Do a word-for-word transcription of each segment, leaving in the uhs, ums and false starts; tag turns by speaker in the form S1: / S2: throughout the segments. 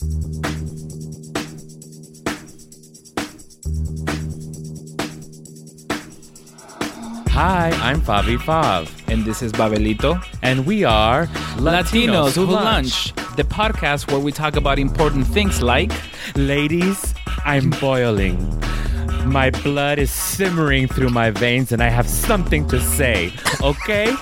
S1: Hi, I'm Fabi Fav.
S2: And this is Babelito.
S1: And we are
S2: Latinos, Latinos Who Lunch, the podcast where we talk about important things like...
S1: Ladies, I'm boiling. My blood is simmering through my veins and I have something to say, okay?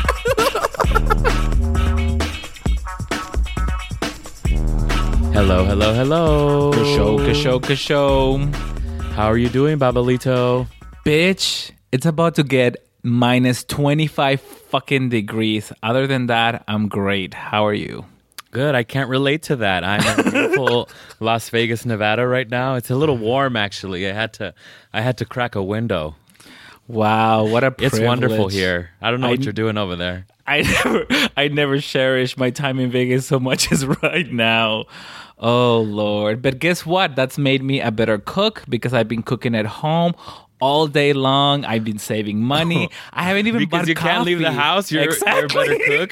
S1: Hello, hello, hello.
S2: Kasho, kasho, kasho.
S1: How are you doing, Babelito?
S2: Bitch, it's about to get minus twenty-five fucking degrees. Other than that, I'm great. How are you?
S1: Good. I can't relate to that. I'm in beautiful Las Vegas, Nevada right now. It's a little warm, actually. I had to I had to crack a window.
S2: Wow, what a privilege.
S1: It's wonderful here. I don't know
S2: I,
S1: what you're doing over there.
S2: I never I never cherish my time in Vegas so much as right now. Oh, Lord. But guess what? That's made me a better cook because I've been cooking at home all day long. I've been saving money. I haven't even
S1: because
S2: bought
S1: you
S2: coffee.
S1: Can't leave the house. You're,
S2: exactly.
S1: you're a better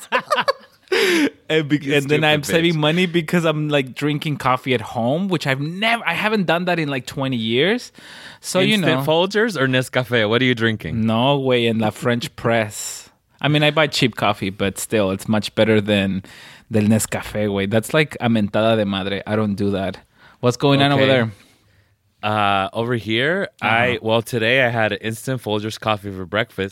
S1: cook.
S2: and, be- and then I'm bitch. saving money because I'm like drinking coffee at home, which I've never, I haven't done that in like twenty years. So,
S1: Instant
S2: you know.
S1: Folgers or Nescafe? What are you drinking?
S2: No way, in La French Press. I mean, I buy cheap coffee, but still, it's much better than del Nescafe way. That's like a mentada de madre. I don't do that. What's going okay. on over there?
S1: Uh, over here, uh-huh. I well today I had an instant Folgers coffee for breakfast,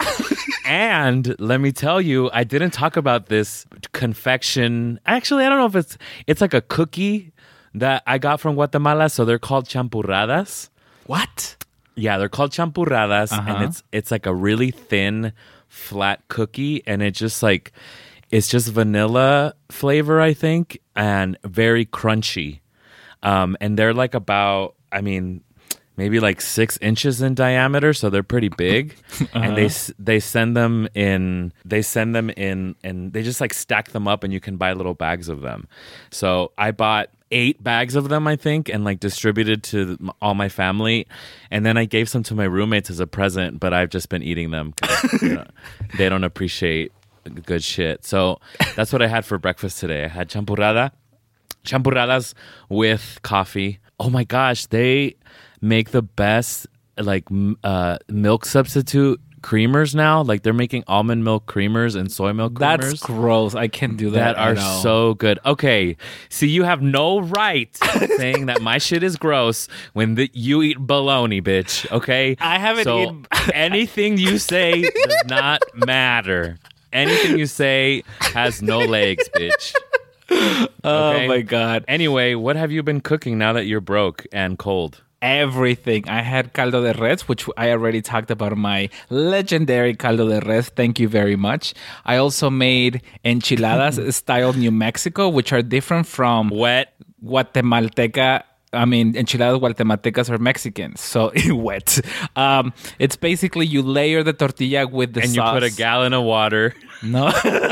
S1: and let me tell you, I didn't talk about this confection. Actually, I don't know if it's it's like a cookie that I got from Guatemala. So they're called champurradas.
S2: What?
S1: Yeah, they're called champurradas,
S2: uh-huh.
S1: and it's it's like a really thin, flat cookie, and it just like it's just vanilla flavor, I think, and very crunchy. Um, and they're like about. I mean, maybe like six inches in diameter, so they're pretty big. uh-huh. And they they send them in. They send them in, and they just like stack them up, and you can buy little bags of them. So I bought eight bags of them, I think, and like distributed to all my family. And then I gave some to my roommates as a present, but I've just been eating them because you know, they don't appreciate good shit. So that's what I had for breakfast today. I had champurrada, champurradas with coffee. Oh my gosh, they make the best like uh, milk substitute creamers now. Like they're making almond milk creamers and soy milk creamers.
S2: That's gross. I can't do that.
S1: That are so good. Okay, see, you have no right saying that my shit is gross when the, you eat bologna, bitch. Okay,
S2: I haven't
S1: so
S2: eaten.
S1: anything you say does not matter. Anything you say has no legs, bitch.
S2: Okay. Oh my God.
S1: Anyway, what have you been cooking now that you're broke and cold?
S2: Everything. I had caldo de res, which I already talked about my legendary caldo de res. Thank you very much. I also made enchiladas style New Mexico, which are different from
S1: wet
S2: Guatemalteca. I mean, enchiladas guatemaltecas are Mexicans, so wet. Um, it's basically you layer the tortilla with the
S1: and
S2: sauce.
S1: And you put a gallon of water.
S2: No.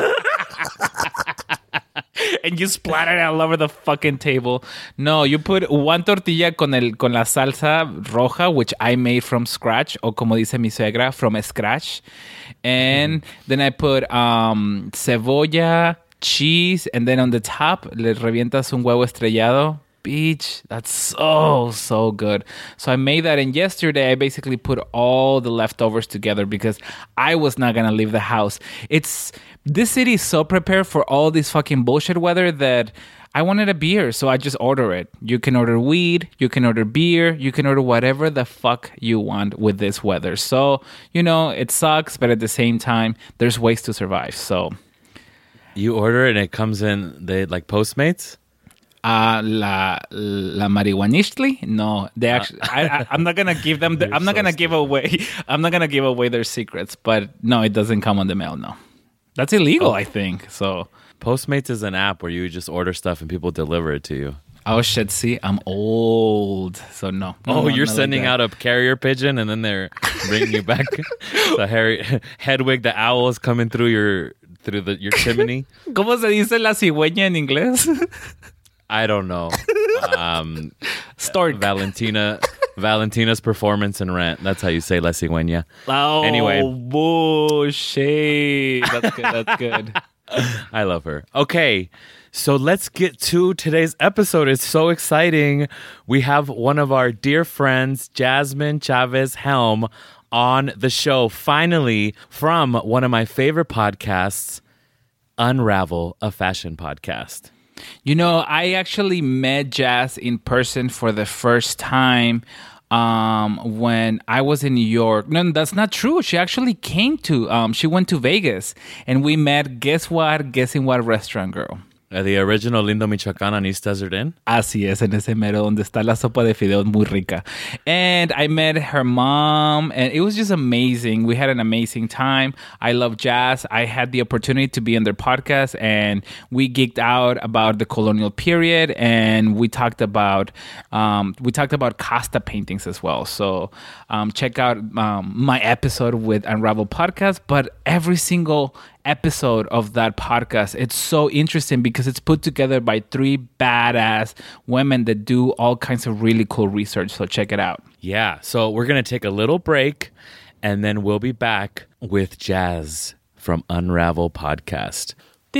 S2: And you splatter it all over the fucking table. No, you put one tortilla con el con la salsa roja, which I made from scratch, or como dice mi suegra, from scratch. And mm. then I put um, cebolla, cheese, and then on the top, le revientas un huevo estrellado. Bitch, that's so, so good. So I made that, and yesterday I basically put all the leftovers together because I was not going to leave the house. It's, this city is so prepared for all this fucking bullshit weather that I wanted a beer, so I just order it. You can order weed, you can order beer, you can order whatever the fuck you want with this weather. So, you know, it sucks, but at the same time, there's ways to survive, so.
S1: You order it and it comes in, they like Postmates?
S2: Uh, la la marihuanistli? No, they actually. I, I I'm not gonna give them. The, I'm not so gonna stupid. give away. I'm not gonna give away their secrets. But no, it doesn't come on the mail. No, that's illegal. Oh. I think so.
S1: Postmates is an app where you just order stuff and people deliver it to you.
S2: Oh shit! See, I'm old, so no.
S1: Oh,
S2: no,
S1: you're sending
S2: like
S1: out a carrier pigeon and then they're bringing you back. So Harry Hedwig the owl is coming through your through the your chimney.
S2: ¿Cómo se dice la cigüeña en inglés?
S1: I don't know. Um,
S2: Stork.
S1: Valentina, Valentina's performance in Rent. That's how you say La Cigüeña.
S2: Oh,
S1: anyway.
S2: bullshit. That's good. That's good.
S1: I love her. Okay. So let's get to today's episode. It's so exciting. We have one of our dear friends, Jasmine Chavez Helm, on the show, finally, from one of my favorite podcasts, Unravel, a fashion podcast.
S2: You know, I actually met Jazz in person for the first time um, when I was in New York. No, that's not true. She actually came to, um, she went to Vegas, and we met, guess what? Guess in what restaurant, girl?
S1: Uh, the original Lindo Michoacán on East Desert Inn?
S2: Así es, en ese mero donde está la sopa de fideos muy rica. And I met her mom, and it was just amazing. We had an amazing time. I love jazz. I had the opportunity to be on their podcast, and we geeked out about the colonial period, and we talked about um, we talked about Costa paintings as well. So um, check out um, my episode with Unravel Podcast. But every single episode of that podcast, it's so interesting because it's put together by three badass women that do all kinds of really cool research. So check it out.
S1: Yeah. So we're going to take a little break, and then we'll be back with Jazz from Unravel Podcast.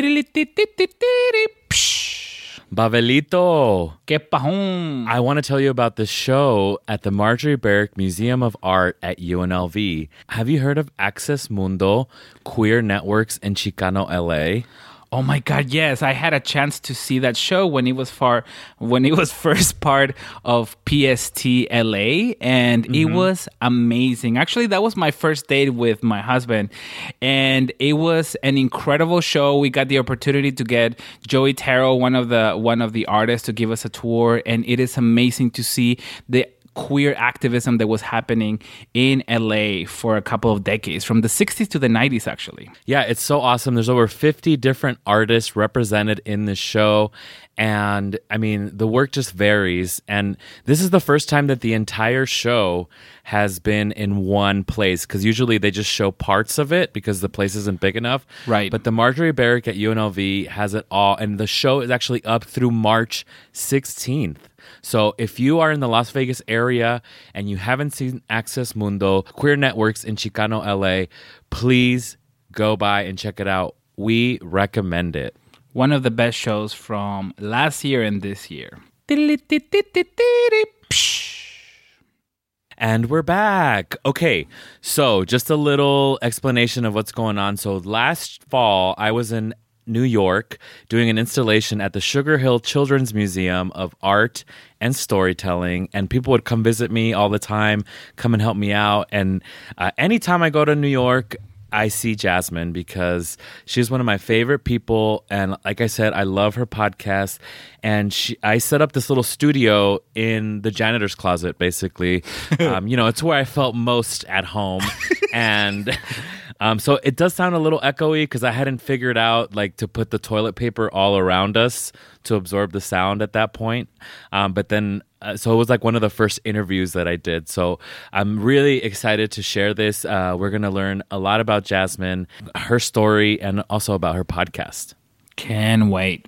S1: Babelito.
S2: Que pajón.
S1: I want to tell you about the show at the Marjorie Barrick Museum of Art at U N L V. Have you heard of Access Mundo, Queer Networks in Chicano, L A?
S2: Oh my God, yes. I had a chance to see that show when it was far when it was first part of P S T L A, and mm-hmm. it was amazing. Actually, that was my first date with my husband, and it was an incredible show. We got the opportunity to get Joey Taro, one of the one of the artists, to give us a tour, and it is amazing to see the queer activism that was happening in L A for a couple of decades, from the sixties to the nineties, actually.
S1: Yeah, it's so awesome. There's over fifty different artists represented in this show. And I mean, the work just varies. And this is the first time that the entire show has been in one place, because usually they just show parts of it because the place isn't big enough.
S2: Right.
S1: But the Marjorie Barrick at U N L V has it all. And the show is actually up through March sixteenth. So if you are in the Las Vegas area and you haven't seen Access Mundo, Queer Networks in Chicano, L A, please go by and check it out. We recommend it.
S2: One of the best shows from last year and this year.
S1: And we're back. Okay, so just a little explanation of what's going on. So last fall, I was in New York doing an installation at the Sugar Hill Children's Museum of Art and Storytelling, and people would come visit me all the time, come and help me out. And uh, anytime I go to New York, I see Jasmine because she's one of my favorite people. And like I said, I love her podcast. And she, I set up this little studio in the janitor's closet, basically. um, you know, it's where I felt most at home. and um, so it does sound a little echoey because I hadn't figured out like to put the toilet paper all around us to absorb the sound at that point. Um, but then Uh, so it was like one of the first interviews that I did. So I'm really excited to share this. Uh, we're going to learn a lot about Jasmine, her story, and also about her podcast.
S2: Can't wait.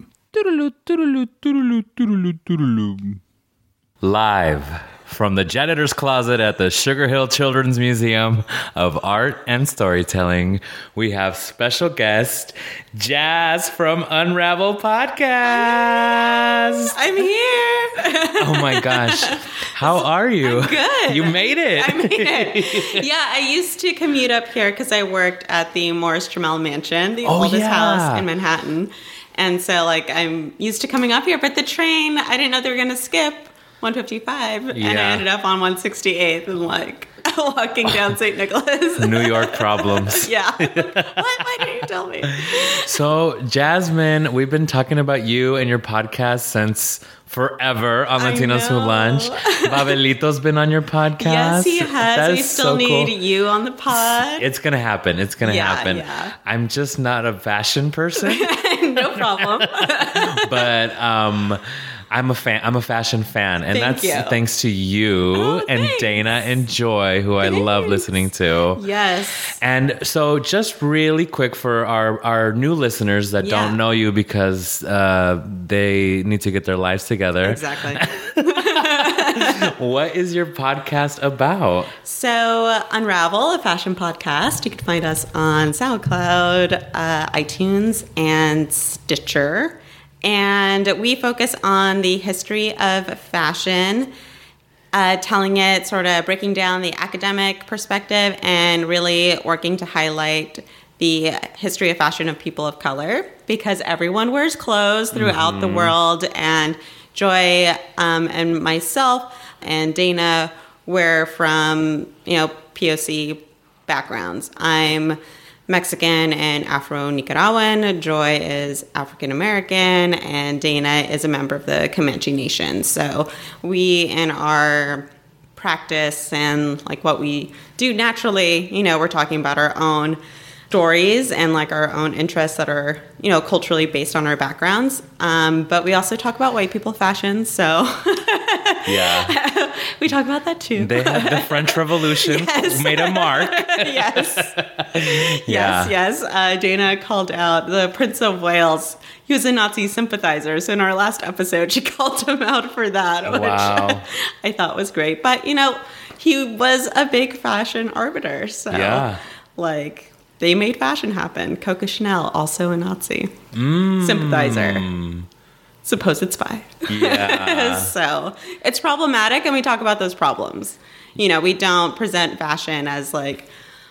S1: Live from the janitor's closet at the Sugar Hill Children's Museum of Art and Storytelling, we have special guest Jazz from Unravel Podcast.
S3: I'm here.
S1: Oh my gosh. How are you?
S3: I'm good.
S1: You made it.
S3: I made it. Yeah, I used to commute up here because I worked at the Morris Trammell Mansion, the
S1: oh,
S3: oldest
S1: yeah.
S3: house in Manhattan. And so, like, I'm used to coming up here. But the train, I didn't know they were going to skip one fifty-five.
S1: Yeah.
S3: And I ended up on one sixty-eighth and, like, walking down Saint Nicholas.
S1: New York problems.
S3: Yeah. What? Why didn't you tell me?
S1: So, Jasmine, we've been talking about you and your podcast since forever on Latinos Who Lunch. Babelito's been on your podcast.
S3: Yes, he has.
S1: That
S3: we
S1: is
S3: still
S1: so
S3: need
S1: cool.
S3: you on the pod.
S1: It's going to happen. It's going to
S3: Yeah,
S1: happen.
S3: yeah.
S1: I'm just not a fashion person,
S3: No problem.
S1: but um, I'm a fan. I'm a fashion fan, and
S3: Thank
S1: that's
S3: you.
S1: thanks to you
S3: Oh,
S1: and
S3: thanks.
S1: Dana and Joy, who I love
S3: Thanks.
S1: listening to.
S3: Yes.
S1: And so just really quick for our, our new listeners that
S3: Yeah.
S1: don't know you because uh, they need to get their lives together.
S3: Exactly.
S1: What is your podcast about?
S3: So, Unravel, a fashion podcast. You can find us on SoundCloud, uh, iTunes, and Stitcher. And we focus on the history of fashion, uh, telling it, sort of breaking down the academic perspective and really working to highlight the history of fashion of people of color, because everyone wears clothes throughout mm-hmm. the world. And Joy um, and myself and Dana we're from, you know, P O C backgrounds. I'm Mexican and Afro-Nicaraguan. Joy is African-American, and Dana is a member of the Comanche Nation. So we, in our practice and like what we do naturally, you know, we're talking about our own stories and like our own interests that are, you know, culturally based on our backgrounds. Um, but we also talk about white people fashion. So
S1: yeah,
S3: we talk about that too.
S1: They had the French Revolution, yes. made a mark.
S3: yes.
S1: Yeah.
S3: Yes, yes. Uh, Dana called out the Prince of Wales. He was a Nazi sympathizer. So in our last episode, she called him out for that, which
S1: wow.
S3: I thought was great. But, you know, he was a big fashion arbiter. So,
S1: yeah.
S3: like, they made fashion happen. Coco Chanel, also a Nazi
S1: mm.
S3: sympathizer. Supposed spy.
S1: Yeah.
S3: So it's problematic, and we talk about those problems. You know, we don't present fashion as like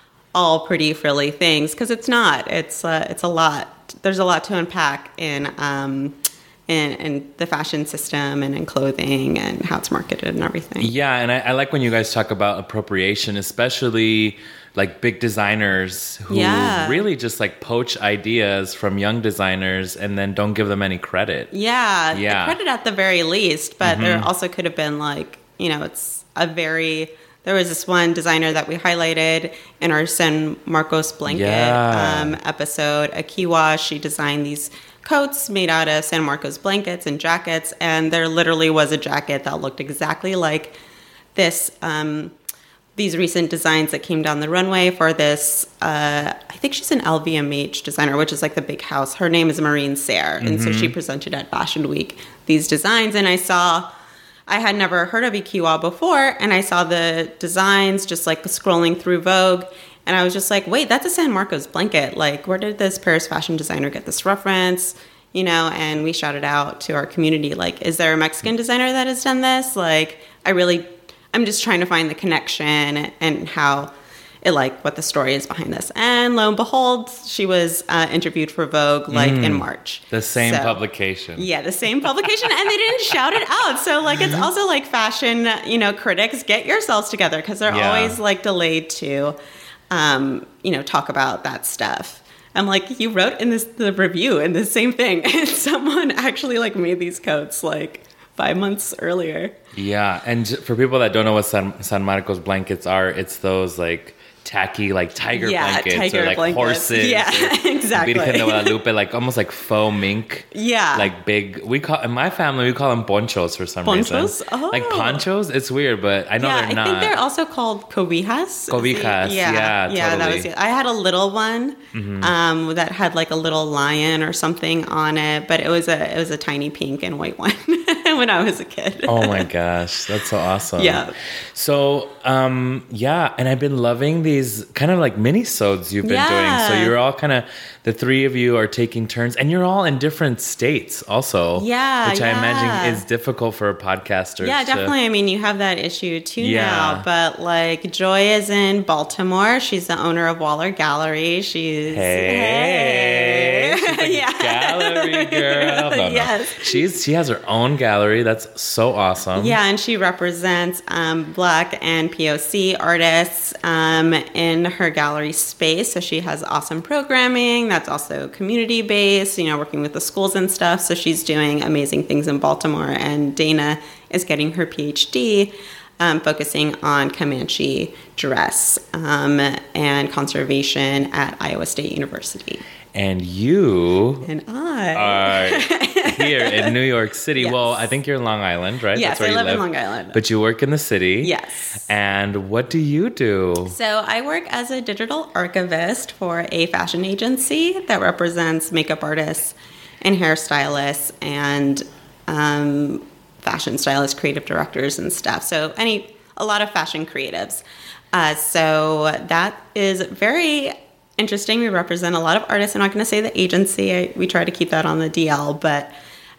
S3: all pretty frilly things, because it's not. It's uh, it's a lot. There's a lot to unpack in um in, in the fashion system and in clothing and how it's marketed and everything.
S1: Yeah, and I, I like when you guys talk about appropriation, especially like big designers who
S3: yeah.
S1: really just like poach ideas from young designers and then don't give them any credit.
S3: Yeah,
S1: yeah.
S3: credit at the very least, but
S1: mm-hmm.
S3: there also could have been like, you know, it's a very, there was this one designer that we highlighted in our San Marcos blanket
S1: yeah.
S3: um, episode, Akiwa. She designed these coats made out of San Marcos blankets and jackets, and there literally was a jacket that looked exactly like this, um, these recent designs that came down the runway for this, uh, I think she's an L V M H designer, which is like the big house. Her name is Maureen Sayre. And mm-hmm. so she presented at Fashion Week these designs. And I saw, I had never heard of Ikiwa before. And I saw the designs just like scrolling through Vogue. And I was just like, wait, that's a San Marcos blanket. Like, where did this Paris fashion designer get this reference? You know, and we shouted out to our community, like, is there a Mexican designer that has done this? Like, I really... I'm just trying to find the connection and how it, like, what the story is behind this. And lo and behold, she was uh, interviewed for Vogue, like, mm, in March.
S1: The same
S3: so,
S1: publication.
S3: Yeah, the same publication. And they didn't shout it out. So, like, it's also, like, fashion, you know, critics, get yourselves together, because they're yeah. always, like, delayed to, um, you know, talk about that stuff. I'm like, you wrote in this the review in the same thing. And someone actually, like, made these coats, like, five months earlier.
S1: Yeah, and for people that don't know what San, San Marcos blankets are, it's those like tacky like tiger
S3: yeah,
S1: blankets
S3: tiger
S1: or like
S3: blankets.
S1: horses.
S3: Yeah, exactly.
S1: Virgen de Guadalupe, like almost like faux mink.
S3: Yeah,
S1: like big. We call in my family we call them ponchos for some
S3: ponchos?
S1: reason.
S3: Oh.
S1: Like ponchos. It's weird, but I know
S3: yeah,
S1: they're not.
S3: I think they're also called cobijas.
S1: Cobijas. Yeah, yeah,
S3: yeah.
S1: Totally.
S3: That was it. I had a little one
S1: mm-hmm.
S3: um, that had like a little lion or something on it, but it was a it was a tiny pink and white one when I was a kid.
S1: Oh my gosh, that's so awesome.
S3: Yeah.
S1: So um, yeah, and I've been loving these kind of like mini-sodes you've been
S3: yeah.
S1: doing. So you're all kind of, the three of you are taking turns, and you're all in different states also.
S3: Yeah,
S1: Which
S3: yeah.
S1: I imagine is difficult for a podcaster.
S3: Yeah,
S1: to,
S3: definitely. I mean, you have that issue too
S1: yeah.
S3: now. But like, Joy is in Baltimore. She's the owner of Waller Gallery. She's
S1: hey,
S3: hey.
S1: She's a
S3: yeah.
S1: gallery girl. No, no.
S3: Yes,
S1: she's she has her own gallery. That's so awesome.
S3: Yeah, and she represents um, Black and P O C artists um, in her gallery space. So she has awesome programming that's also community based, you know, working with the schools and stuff. So she's doing amazing things in Baltimore. And Dana is getting her P H D, um, focusing on Comanche dress um, and conservation at Iowa State University.
S1: And you
S3: and I
S1: are here in New York City.
S3: Yes.
S1: Well, I think you're in Long Island, right?
S3: Yes,
S1: That's where
S3: I
S1: you
S3: live,
S1: live
S3: in Long Island.
S1: But you work in the city.
S3: Yes.
S1: And what do you do?
S3: So I work as a digital archivist for a fashion agency that represents makeup artists and hairstylists and um, fashion stylists, creative directors and stuff. So any a lot of fashion creatives. Uh, so that is very interesting. We represent a lot of artists. I'm not going to say the agency. I, we try to keep that on the D L, but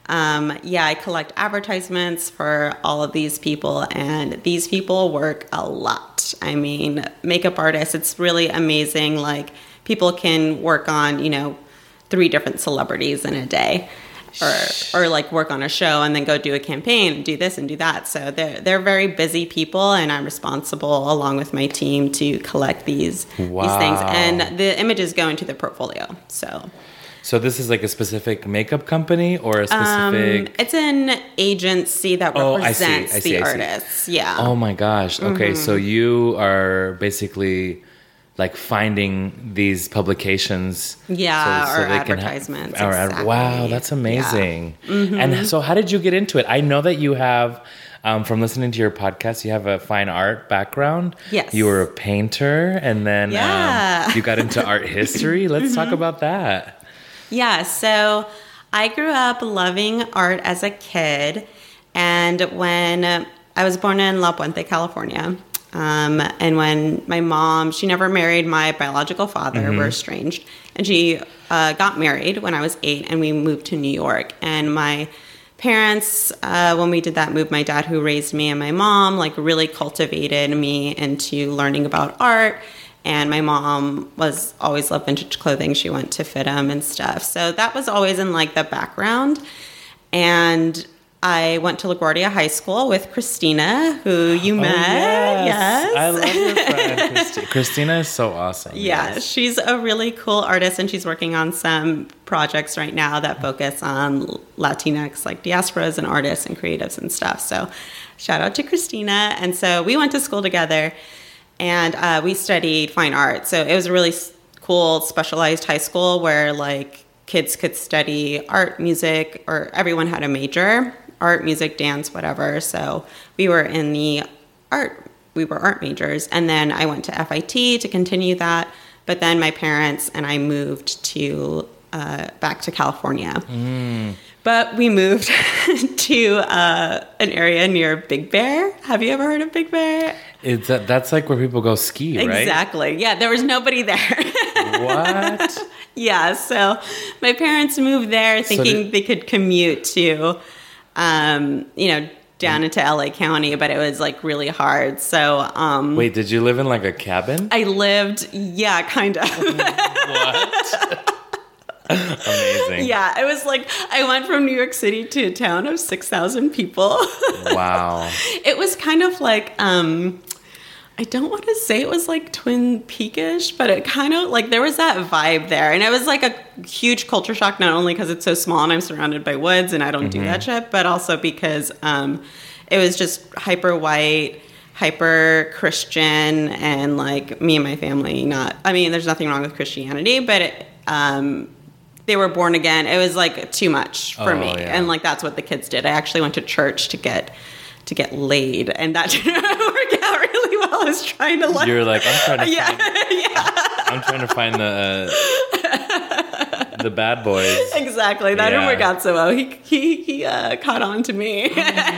S3: Um, yeah, I collect advertisements for all of these people, and these people work a lot. I mean, makeup artists, it's really amazing. Like, people can work on, you know, three different celebrities in a day, or or like work on a show and then go do a campaign and do this and do that. So they're they're very busy people, and I'm responsible along with my team to collect these
S1: Wow.
S3: these things, and the images go into the portfolio. So.
S1: So this is like a specific makeup company or a
S3: Um,
S1: specific...
S3: it's an agency that
S1: Oh, I see,
S3: represents
S1: I see,
S3: the
S1: I see.
S3: artists. Yeah.
S1: Oh my gosh. Okay,
S3: Mm-hmm.
S1: so you are basically like finding these publications.
S3: Yeah, or
S1: they can ha-
S3: advertisements,
S1: or ad-
S3: exactly.
S1: Wow, that's amazing.
S3: Yeah. Mm-hmm.
S1: And so how did you get into it? I know that you have, um, from listening to your podcast, you have a fine art background.
S3: Yes.
S1: You were a painter, and then
S3: Yeah.
S1: um, you got into art history. Let's talk about that.
S3: Yeah, so I grew up loving art as a kid, and when uh, I was born in La Puente, California, um, and when my mom, she never married my biological father,
S1: Mm-hmm.
S3: we're estranged, and she uh, got married when I was eight, and we moved to New York, and my parents, uh, when we did that move, my dad who raised me and my mom, like really cultivated me into learning about art. And my mom was always loved vintage clothing. She went to F I T M and stuff. So that was always in like the background. And I went to LaGuardia High School with Christina, who you met.
S1: Oh, yes. I
S3: Yes.
S1: love your friend, Christi- Christina is so awesome.
S3: Yeah,
S1: Yes.
S3: she's a really cool artist, and she's working on some projects right now that focus on Latinx, like diasporas and artists and creatives and stuff. So shout out to Christina. And so we went to school together, and uh, we studied fine art. So it was a really s- cool, specialized high school where like kids could study art, music, or everyone had a major, art, music, dance, whatever. So we were in the art, we were art majors. And then I went to F I T to continue that. But then my parents and I moved to uh, back to California.
S1: Mm.
S3: But we moved to uh, an area near Big Bear. Have you ever heard of Big Bear?
S1: It's that, that's like where people go ski, right?
S3: Exactly. Yeah, there was nobody there.
S1: What?
S3: Yeah, so my parents moved there thinking
S1: did-
S3: they could commute to, um, you know, down into L A County, but it was like really hard. So um,
S1: Wait, did you live in like a cabin?
S3: I lived, yeah, kind of.
S1: What? Amazing.
S3: Yeah, it was like I went from New York City to a town of six thousand people.
S1: Wow.
S3: It was kind of like, um, I don't want to say it was like Twin Peak-ish, but it kind of like there was that vibe there. And it was like a huge culture shock, not only because it's so small and I'm surrounded by woods and I don't do that shit, but also because um, it was just hyper white, hyper Christian, and like me and my family not, I mean, there's nothing wrong with Christianity, but it, um, they were born again. It was like too much for
S1: Oh,
S3: me.
S1: yeah.
S3: And like that's what the kids did. I actually went to church to get to get laid, and that didn't work out really well. I was trying to like
S1: You're like, I'm trying to
S3: yeah,
S1: find,
S3: yeah,
S1: I'm trying to find the uh, the bad boys.
S3: exactly. That didn't
S1: Yeah.
S3: work out so well. He he he uh, caught on to me.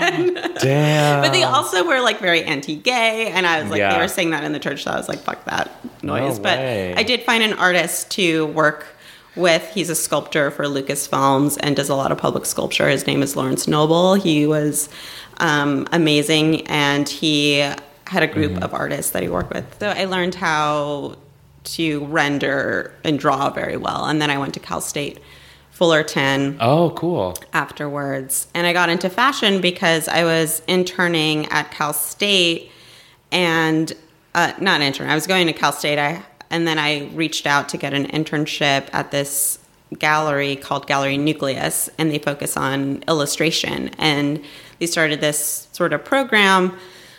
S1: Damn.
S3: But they also were like very anti-gay, and I was like,
S1: Yeah.
S3: they were saying that in the church, so I was like, fuck that noise.
S1: No
S3: but
S1: way.
S3: I did find an artist to work with. He's a sculptor for Lucasfilms and does a lot of public sculpture. His name is Lawrence Noble. He was um, amazing, and he had a group
S1: Mm-hmm.
S3: of artists that he worked with. So I learned how to render and draw very well, and then I went to Cal State Fullerton
S1: Oh, cool.
S3: afterwards. And I got into fashion because I was interning at Cal State and uh, not intern. I was going to Cal State. I and then I reached out to get an internship at this gallery called Gallery Nucleus, and they focus on illustration. And they started this sort of program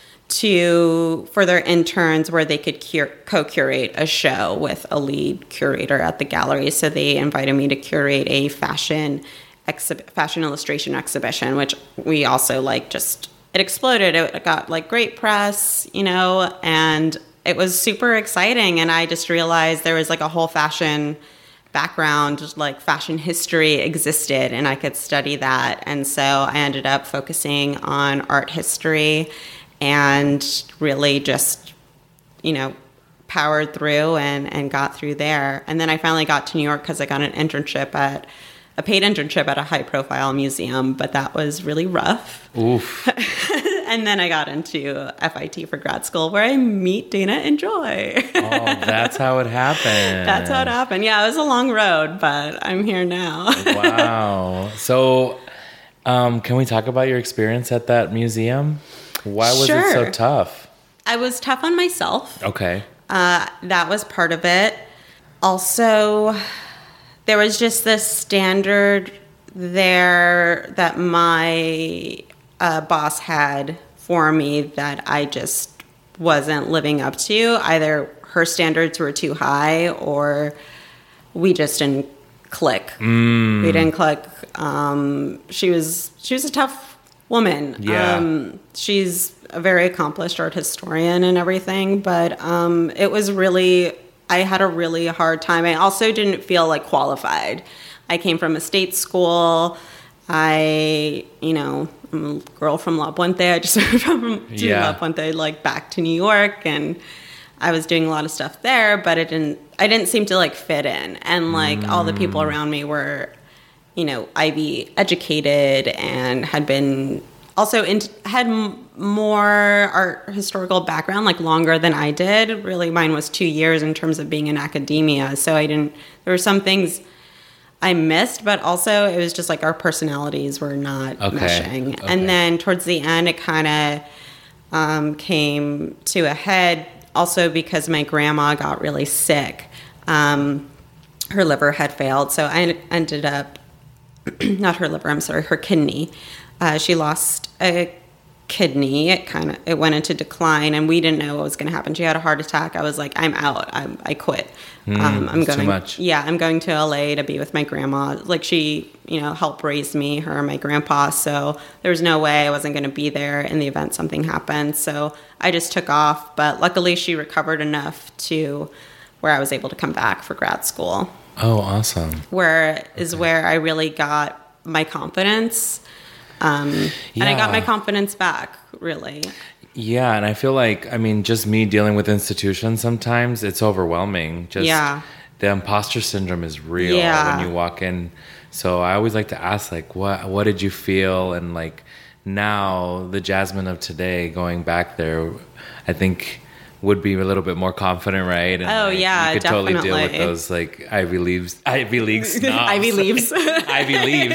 S3: to for their interns where they could cur- co-curate a show with a lead curator at the gallery. So they invited me to curate a fashion exhi- fashion illustration exhibition, which we also like just it exploded. It got like great press, you know, and it was super exciting. And I just realized there was like a whole fashion background, just like fashion history existed, and I could study that. And so I ended up focusing on art history and really just, you know, powered through and, and got through there. And then I finally got to New York because I got an internship at a paid internship at a high-profile museum, but that was really rough.
S1: Oof.
S3: And then I got into F I T for grad school, where I meet Dana and Joy.
S1: Oh, that's how it happened.
S3: That's how it happened. Yeah, it was a long road, but I'm here now.
S1: Wow. So, um, can we talk about your experience at that museum? Why was
S3: Sure.
S1: it so tough?
S3: I was tough on myself.
S1: Okay.
S3: Uh, that was part of it. Also, there was just this standard there that my uh, boss had for me that I just wasn't living up to. Either her standards were too high, or we just didn't click.
S1: Mm.
S3: We didn't click. Um, she was she was a tough woman.
S1: Yeah.
S3: Um, she's a very accomplished art historian and everything, but um, it was really, I had a really hard time. I also didn't feel like qualified. I came from a state school. I, you know, I'm a girl from La Puente. I just moved from to
S1: Yeah.
S3: La Puente, like back to New York, and I was doing a lot of stuff there, but it didn't, I didn't seem to like fit in. And like all the people around me were, you know, Ivy educated and had been also in, had m- more art historical background, like longer than I did. Really, mine was two years in terms of being in academia. So I didn't, there were some things I missed, but also it was just like our personalities were not
S1: Okay.
S3: meshing.
S1: Okay.
S3: And then towards the end, it kind of um, came to a head also because my grandma got really sick. Um, her liver had failed. So I en- ended up, not her liver, I'm sorry, her kidney. Uh, she lost a kidney. It kind of, it went into decline, and we didn't know what was going to happen. She had a heart attack. I was like, I'm out. I'm, I quit.
S1: Mm,
S3: um, I'm
S1: it's too
S3: going,
S1: much.
S3: Yeah, I'm going to L A to be with my grandma. Like she, you know, helped raise me, her and my grandpa. So there was no way I wasn't going to be there in the event something happened. So I just took off. But luckily, she recovered enough to where I was able to come back for grad school.
S1: Oh, awesome.
S3: Where is where I really got my confidence. Um, And I got
S1: Yeah.
S3: my confidence back, really.
S1: Yeah, and I feel like, I mean, just me dealing with institutions sometimes, it's overwhelming. Just
S3: Yeah.
S1: the imposter syndrome is real
S3: Yeah.
S1: when you walk in. So I always like to ask, like, what what did you feel? And like now, the Jasmine of today, going back there, I think would be a little bit more confident, right? And
S3: Oh,
S1: like,
S3: yeah,
S1: you could totally deal with
S3: definitely.
S1: those like Ivy Leaves, Ivy League snobs.
S3: Ivy leaves.
S1: Ivy Leaves,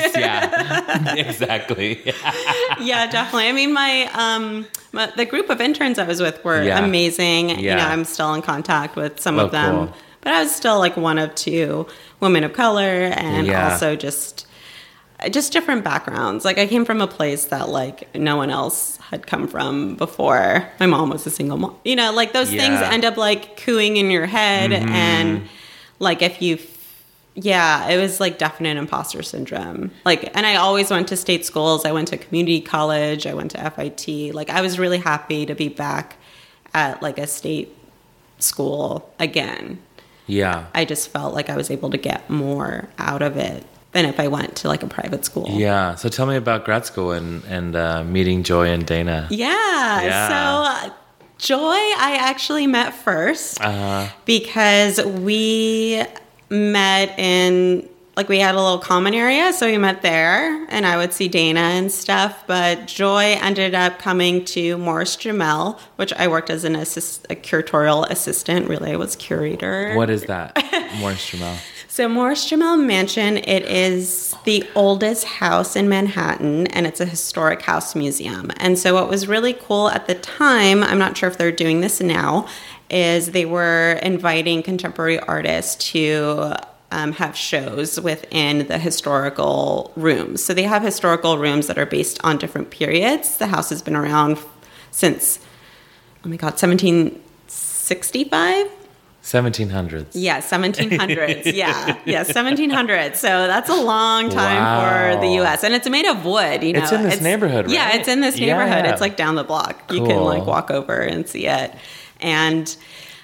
S1: yeah, exactly.
S3: Yeah, definitely. I mean, my, um, my the group of interns I was with were
S1: Yeah.
S3: amazing. You
S1: Yeah.
S3: know, I'm still in contact with some
S1: Oh,
S3: of them,
S1: cool.
S3: but I was still like one of two women of color, and
S1: Yeah.
S3: also just just different backgrounds. Like I came from a place that like no one else had come from before. My mom was a single mom. You know, like those things
S1: Yeah.
S3: end up like cooing in your head,
S1: Mm-hmm.
S3: and like if you. Yeah, it was like definite imposter syndrome. Like, and I always went to state schools. I went to community college. I went to F I T. Like, I was really happy to be back at like a state school again.
S1: Yeah.
S3: I just felt like I was able to get more out of it than if I went to like a private school.
S1: Yeah. So tell me about grad school and, and uh, meeting Joy and Dana.
S3: Yeah.
S1: Yeah.
S3: So, uh, Joy, I actually met first
S1: Uh-huh.
S3: because we met in, like, we had a little common area, so we met there, and I would see Dana and stuff. But Joy ended up coming to Morris Jamel, which I worked as an assist, a curatorial assistant. Really, I was curator.
S1: What is that? Morris Jamel.
S3: So Morris Jamel Mansion, it is the oldest house in Manhattan, and it's a historic house museum. And so what was really cool at the time, I'm not sure if they're doing this now, is they were inviting contemporary artists to um, have shows within the historical rooms. So they have historical rooms that are based on different periods. The house has been around since, oh my God, seventeen sixty-five?
S1: seventeen hundreds.
S3: Yeah, seventeen hundreds. Yeah, yeah, seventeen hundreds. So that's a long time
S1: Wow.
S3: for the U S And it's made of wood. You know,
S1: It's in this neighborhood,
S3: Yeah,
S1: right?
S3: it's in this neighborhood.
S1: Yeah.
S3: It's like down the block. You can
S1: Cool.
S3: like walk over and see it. And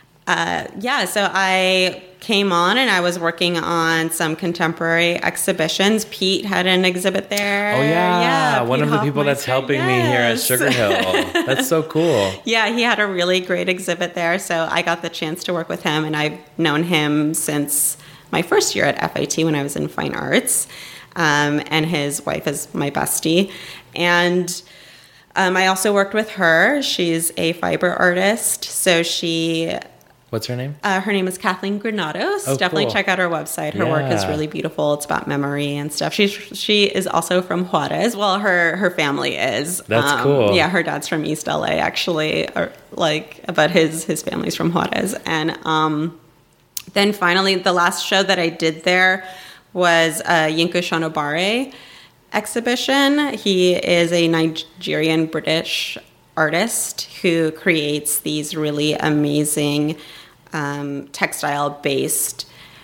S3: uh, yeah, so I came on and I was working on some contemporary exhibitions. Pete had an exhibit there.
S1: Oh, yeah. One
S3: Pete
S1: of the people that's
S3: Hoffmeister.
S1: helping me here at
S3: Yes.
S1: Sugar Hill. That's so cool.
S3: Yeah, he had a really great exhibit there, so I got the chance to work with him, and I've known him since my first year at F I T when I was in fine arts. um, and his wife is my bestie. And um, I also worked with her. She's a fiber artist, so she...
S1: What's her name?
S3: Uh, her name is Kathleen Granados.
S1: Oh,
S3: Definitely
S1: cool.
S3: check out her website. Her
S1: Yeah.
S3: work is really beautiful. It's about memory and stuff. She's she is also from Juarez. Well, her her family is.
S1: That's cool.
S3: Yeah, her dad's from East L A actually, or like, but his his family's from Juarez. And um, then finally, the last show that I did there was a Yinka Shonobare exhibition. He is a Nigerian British artist who creates these really amazing um, textile-based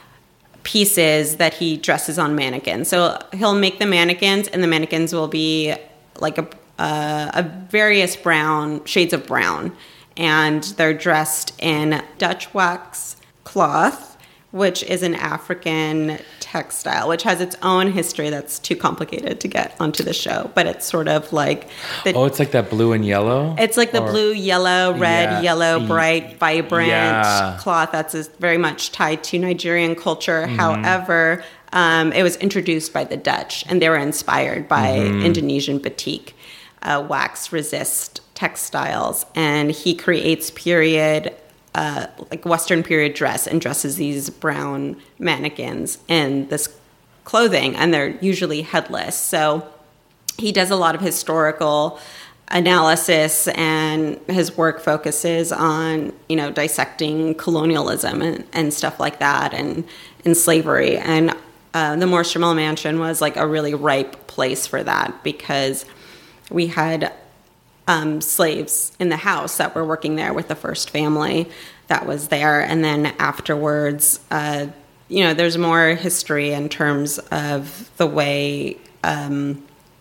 S3: pieces that he dresses on mannequins. So he'll make the mannequins, and the mannequins will be like a, uh, a various brown shades of brown, and they're dressed in Dutch wax cloth, which is an African textile, which has its own history that's too complicated to get onto the show. But it's sort of like... The,
S1: Oh, it's like that blue and yellow?
S3: It's like the
S1: Or-
S3: blue, yellow, red,
S1: Yeah.
S3: yellow,
S1: Ye-
S3: bright, vibrant
S1: Yeah.
S3: cloth that's is very much tied to Nigerian culture.
S1: Mm-hmm.
S3: However, um, it was introduced by the Dutch, and they were inspired by
S1: Mm-hmm.
S3: Indonesian batik, uh, wax resist textiles. And he creates period... Uh, like Western period dress and dresses these brown mannequins in this clothing, and they're usually headless. So he does a lot of historical analysis, and his work focuses on, you know, dissecting colonialism and, and stuff like that, and, and slavery. And uh, the Morse Jamel Mansion was like a really ripe place for that, because we had Um, slaves in the house that were working there with the first family that was there. And then afterwards, uh, you know, there's more history in terms of the way um,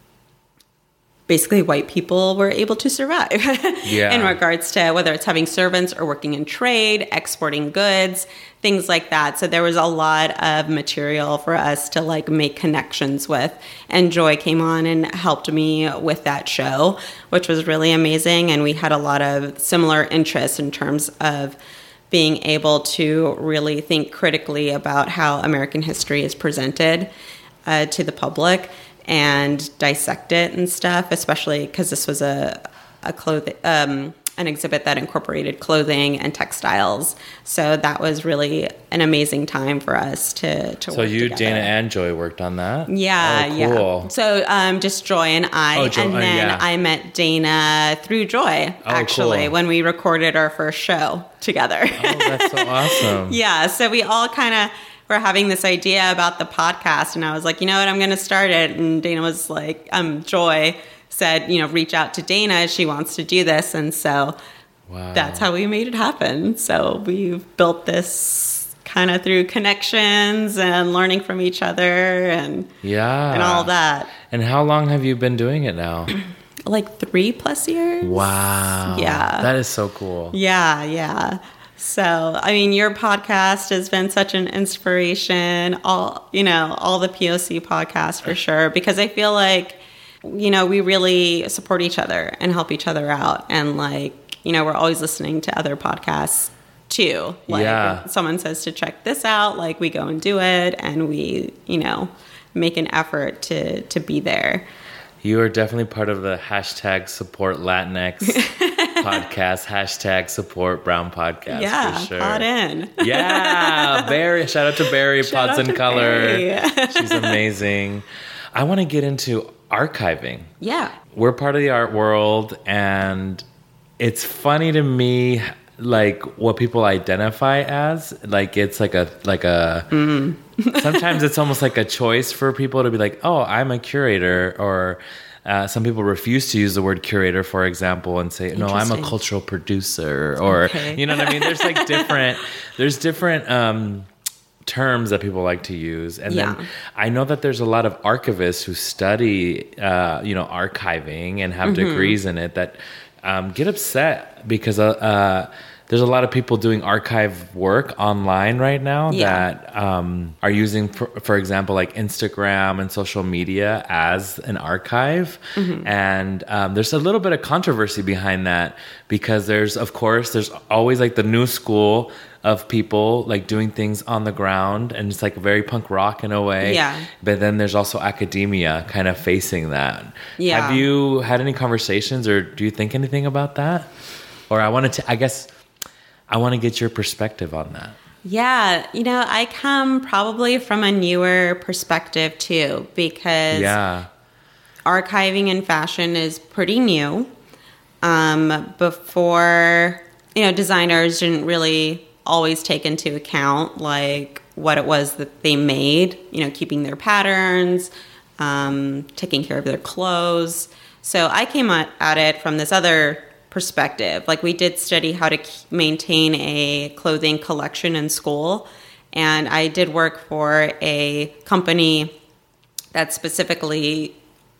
S3: basically white people were able to survive
S1: Yeah.
S3: in regards to whether it's having servants or working in trade, exporting goods, things like that. So there was a lot of material for us to like make connections with. And Joy came on and helped me with that show, which was really amazing. And we had a lot of similar interests in terms of being able to really think critically about how American history is presented uh, to the public and dissect it and stuff, especially because this was a a clothing um, an exhibit that incorporated clothing and textiles. So that was really an amazing time for us to to
S1: So
S3: work
S1: you,
S3: together.
S1: Dana, and Joy worked on that?
S3: Yeah,
S1: Oh,
S3: yeah.
S1: cool.
S3: So um, just Joy and I,
S1: Oh, Jo-
S3: and
S1: uh,
S3: then
S1: yeah.
S3: I met Dana through Joy,
S1: Oh,
S3: actually,
S1: cool.
S3: when we recorded our first show together.
S1: Oh, that's so awesome.
S3: Yeah, so we all kind of were having this idea about the podcast, and I was like, you know what, I'm going to start it. And Dana was like, um, Joy said, you know, reach out to Dana. She wants to do this. And so
S1: Wow.
S3: that's how we made it happen. So we've built this kind of through connections and learning from each other and
S1: Yeah.
S3: and all that.
S1: And how long have you been doing it now?
S3: Like three plus years.
S1: Wow.
S3: Yeah.
S1: That is so cool.
S3: Yeah, yeah. So, I mean, your podcast has been such an inspiration, all, you know, all the P O C podcasts for sure, because I feel like, you know, we really support each other and help each other out. And like, you know, we're always listening to other podcasts too. Like
S1: Yeah.
S3: if someone says to check this out, like we go and do it, and we, you know, make an effort to, to be there.
S1: You are definitely part of the hashtag support Latinx podcast, hashtag support brown podcast
S3: Yeah,
S1: for sure.
S3: pot in.
S1: Yeah, Barry. Shout out to Barry,
S3: Shout
S1: Pods
S3: out
S1: in
S3: to
S1: Color.
S3: Barry.
S1: She's amazing. I want to get into archiving.
S3: Yeah.
S1: We're part of the art world, and it's funny to me, like what people identify as. Like it's like a like a. Sometimes it's almost like a choice for people to be like, "Oh, I'm a curator," or uh, some people refuse to use the word curator, for example, and say, "No, I'm a
S3: Interesting.
S1: cultural producer," or
S3: Okay.
S1: you know what I mean. There's like different. There's different. Um, terms that people like to use, and
S3: Yeah.
S1: then I know that there's a lot of archivists who study uh, you know archiving and have
S3: Mm-hmm.
S1: degrees in it that um, get upset because uh, uh, there's a lot of people doing archive work online right now
S3: Yeah.
S1: that um, are using, for, for example, like Instagram and social media as an archive.
S3: Mm-hmm.
S1: And um, there's a little bit of controversy behind that because there's, of course, there's always like the new school of people like doing things on the ground, and it's like very punk rock in a way.
S3: Yeah.
S1: But then there's also academia kind of facing that.
S3: Yeah.
S1: Have you had any conversations, or do you think anything about that? Or I wanted to, I guess, I want to get your perspective on that.
S3: Yeah, you know, I come probably from a newer perspective too, because
S1: Yeah.
S3: archiving in fashion is pretty new. Um, before, you know, designers didn't really always take into account like what it was that they made, you know, keeping their patterns, um, taking care of their clothes. So I came at, at it from this other perspective. Like we did study how to k- maintain a clothing collection in school. And I did work for a company that specifically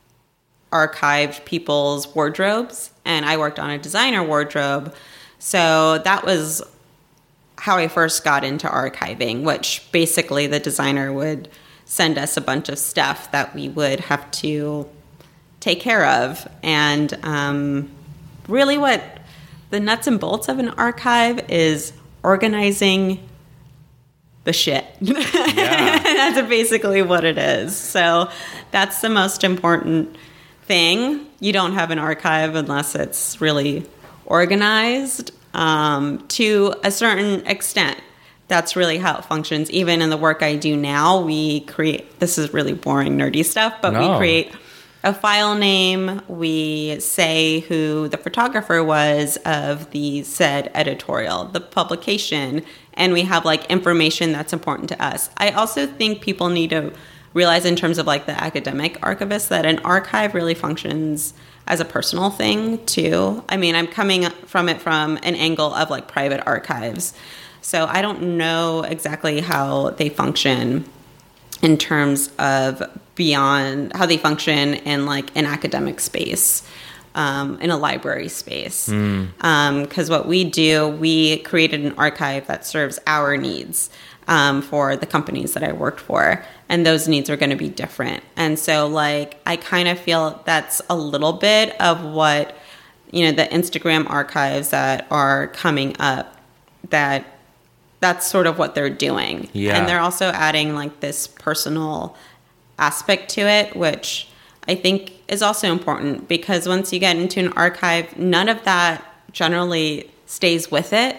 S3: archived people's wardrobes. And I worked on a designer wardrobe. So that was how I first got into archiving, which basically the designer would send us a bunch of stuff that we would have to take care of. And um, really what the nuts and bolts of an archive is organizing the shit.
S1: Yeah.
S3: That's basically what it is. So that's the most important thing. You don't have an archive unless it's really organized. Um, to a certain extent, that's really how it functions. Even in the work I do now, we create, this is really boring, nerdy stuff, but
S1: No.
S3: we create a file name. We say who the photographer was of the said editorial, the publication, and we have like information that's important to us. I also think people need to realize in terms of like the academic archivist that an archive really functions as a personal thing too. I mean, I'm coming from it from an angle of like private archives. So I don't know exactly how they function in terms of beyond how they function in like an academic space, um, in a library space.
S1: Mm.
S3: Because what we do, we created an archive that serves our needs. Um, for the companies that I worked for, and those needs are going to be different. And so, like, I kind of feel that's a little bit of what, you know, the Instagram archives that are coming up, that that's sort of what they're doing.
S1: Yeah.
S3: And they're also adding like this personal aspect to it, which I think is also important, because once you get into an archive, none of that generally stays with it.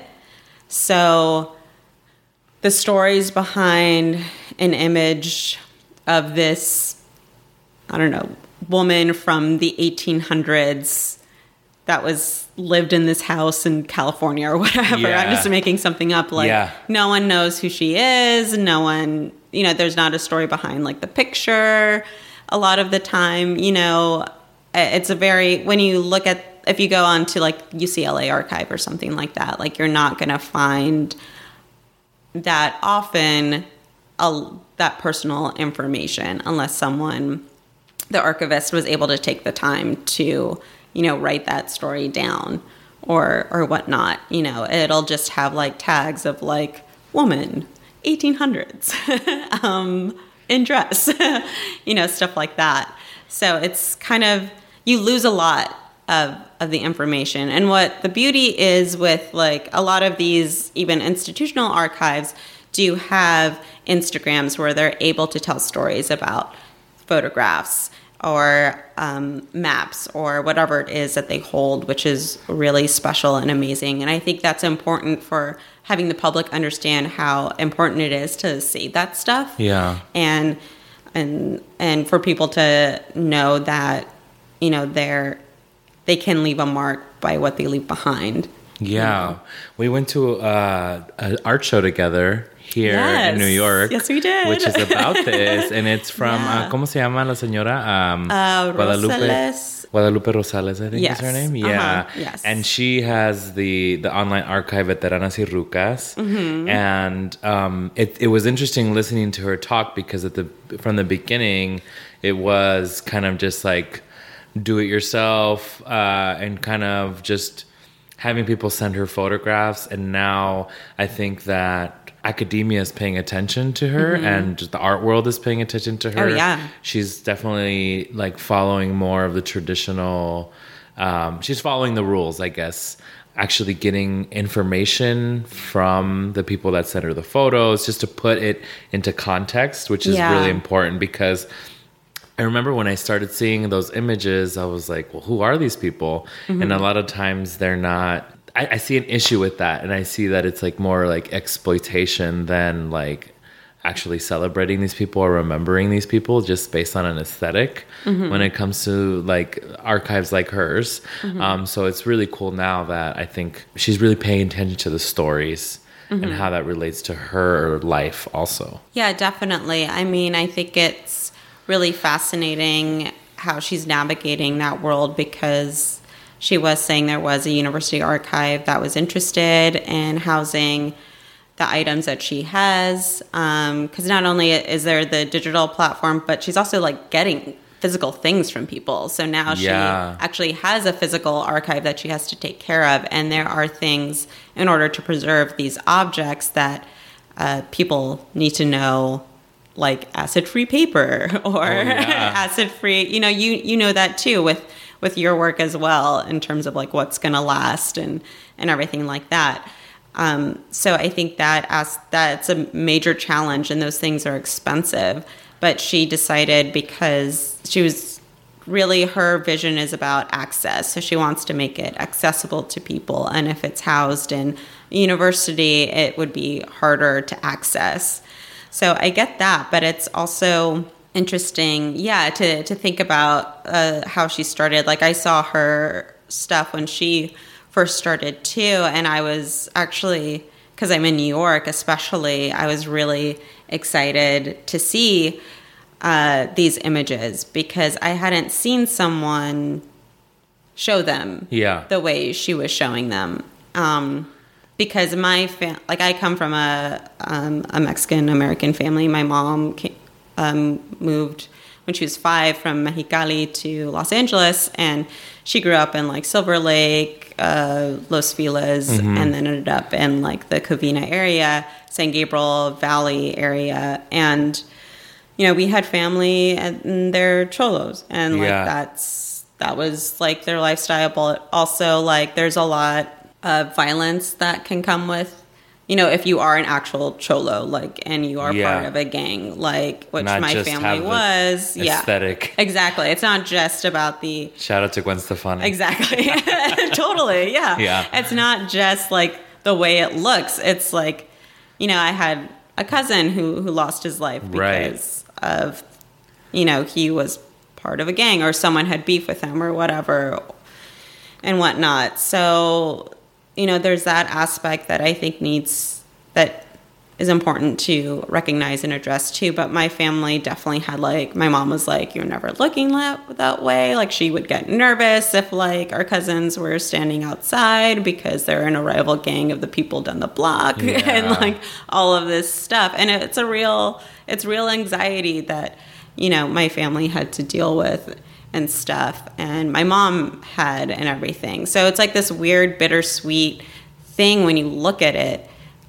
S3: So the stories behind an image of this, I don't know, woman from the eighteen hundreds that was lived in this house in California or whatever.
S1: Yeah.
S3: I'm just making something up. Like,
S1: Yeah.
S3: no one knows who she is. No one, you know, there's not a story behind like the picture. A lot of the time, you know, it's a very, when you look at, if you go on to like U C L A archive or something like that, like you're not going to find that often a, that personal information unless someone, the archivist, was able to take the time to, you know, write that story down or or whatnot. You know, it'll just have like tags of like woman, eighteen hundreds, um, in dress, you know, stuff like that. So it's kind of, you lose a lot of of the information. And what the beauty is with like a lot of these even institutional archives do have Instagrams where they're able to tell stories about photographs or um, maps or whatever it is that they hold, which is really special and amazing. And I think that's important for having the public understand how important it is to save that stuff.
S1: Yeah.
S3: And and and for people to know that, you know, they're they can leave a mark by what they leave behind.
S1: Yeah.
S3: You know?
S1: We went to uh, an art show together here
S3: Yes.
S1: in New York.
S3: Yes, we did.
S1: Which is about this. And it's from,
S3: Yeah.
S1: uh, ¿cómo se llama la señora? Um,
S3: Uh,
S1: Guadalupe.
S3: Rosales.
S1: Guadalupe Rosales, I think
S3: Yes.
S1: is her name.
S3: Uh-huh.
S1: Yeah.
S3: Yes.
S1: And she has the, the online archive Veteranas y Rucas.
S3: Mm-hmm.
S1: And um, it, it was interesting listening to her talk because at the from the beginning, it was kind of just like do it yourself uh, and kind of just having people send her photographs, and now I think that academia is paying attention to her, mm-hmm. and the art world is paying attention to her.
S3: Oh, yeah.
S1: She's definitely like following more of the traditional, um, she's following the rules, I guess, actually getting information from the people that sent her the photos, just to put it into context, which is
S3: yeah.
S1: really important, because I remember when I started seeing those images, I was like, well, who are these people? Mm-hmm. And a lot of times they're not, I, I see an issue with that. And I see that it's like more like exploitation than like actually celebrating these people or remembering these people just based on an aesthetic mm-hmm. when it comes to like archives like hers. Mm-hmm. Um, so it's really cool now that I think she's really paying attention to the stories mm-hmm. and how that relates to her life also.
S3: Yeah, definitely. I mean, I think it's really fascinating how she's navigating that world, because she was saying there was a university archive that was interested in housing the items that she has, because um, not only is there the digital platform, but she's also like getting physical things from people. So now
S1: yeah.
S3: she actually has a physical archive that she has to take care of, and there are things in order to preserve these objects that uh, people need to know, like acid-free paper or oh, yeah. acid-free. You know, you you know that too with with your work as well, in terms of like what's going to last and and everything like that. Um, so I think that as that's a major challenge, and those things are expensive. But she decided, because she was really, her vision is about access. So she wants to make it accessible to people. And if it's housed in a university, it would be harder to access. So I get that, but it's also interesting, yeah, to, to think about uh, how she started. Like, I saw her stuff when she first started too, and I was actually, because I'm in New York especially, I was really excited to see uh, these images, because I hadn't seen someone show them
S1: yeah.
S3: the way she was showing them. Um, because my fam- like I come from a um, a Mexican American family. My mom came, um, moved when she was five from Mexicali to Los Angeles, and she grew up in like Silver Lake, uh, Los Feliz, mm-hmm. and then ended up in like the Covina area, San Gabriel Valley area. And, you know, we had family and they're cholos, and like
S1: yeah.
S3: that's, that was like their lifestyle. But also like there's a lot of violence that can come with, you know, if you are an actual cholo, like, and you are
S1: yeah.
S3: part of a gang, like, which
S1: not
S3: my family was. Yeah.
S1: Aesthetic.
S3: Exactly. It's not just about the...
S1: Shout out to Gwen Stefani.
S3: Exactly. Totally. Yeah.
S1: Yeah.
S3: It's not just like the way it looks. It's like, you know, I had a cousin who, who lost his life because
S1: right.
S3: of, you know, he was part of a gang, or someone had beef with him or whatever and whatnot. So... you know, there's that aspect that I think needs, that is important to recognize and address too. But my family definitely had like, my mom was like, you're never looking that, that way. Like, she would get nervous if like our cousins were standing outside because they're in a rival gang of the people down the block
S1: yeah.
S3: and like all of this stuff. And it's a real, it's real anxiety that, you know, my family had to deal with and stuff, and my mom had, and everything. So it's like this weird bittersweet thing when you look at it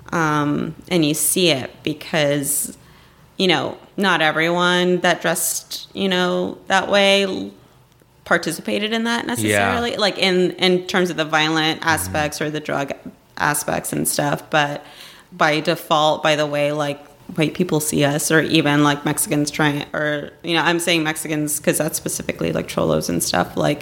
S3: um, and you see it, because, you know, not everyone that dressed, you know, that way participated in that necessarily, yeah. like in, in terms of the violent aspects mm-hmm. or the drug aspects and stuff. But by default, by the way, like, white people see us, or even like Mexicans trying, or, you know, I'm saying Mexicans because that's specifically like cholos and stuff, like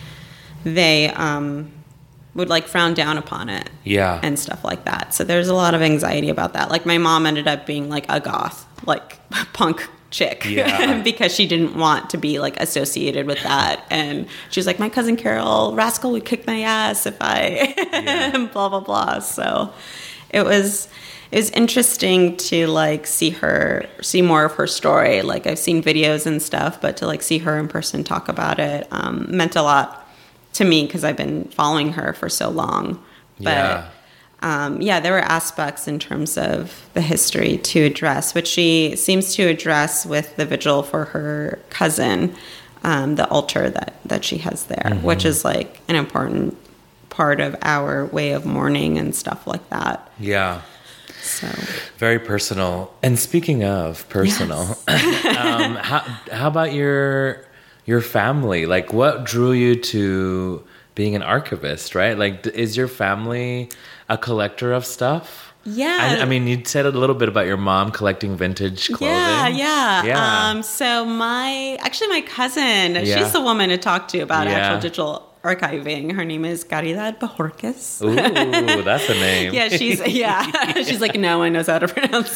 S3: they um, would like frown down upon it.
S1: Yeah.
S3: And stuff like that. So there's a lot of anxiety about that. Like, my mom ended up being like a goth, like punk chick
S2: Yeah.
S3: because she didn't want to be like associated with that. And she was like, my cousin Carol Rascal would kick my ass if I yeah. blah, blah, blah. So it was... it was interesting to like see her, see more of her story. Like, I've seen videos and stuff, but to like see her in person talk about it um, meant a lot to me, because I've been following her for so long. But
S1: yeah.
S3: Um, yeah, there were aspects in terms of the history to address, which she seems to address with the vigil for her cousin, um, the altar that, that she has there, mm-hmm. which is like an important part of our way of mourning and stuff like that.
S1: Yeah.
S3: So
S1: very personal. And speaking of personal, yes. um, how how about your your family? Like, what drew you to being an archivist? Right? Like, is your family a collector of stuff?
S3: Yeah.
S1: I, I mean, you said a little bit about your mom collecting vintage clothing.
S3: Yeah, yeah.
S1: Yeah.
S3: Um, so my actually my cousin,
S1: Yeah.
S3: she's the woman to talk to about
S1: Yeah.
S3: actual digital archiving. Her name is Caridad Bajorquez.
S1: Ooh, that's a name.
S3: Yeah, she's yeah. She's like, no one knows how to pronounce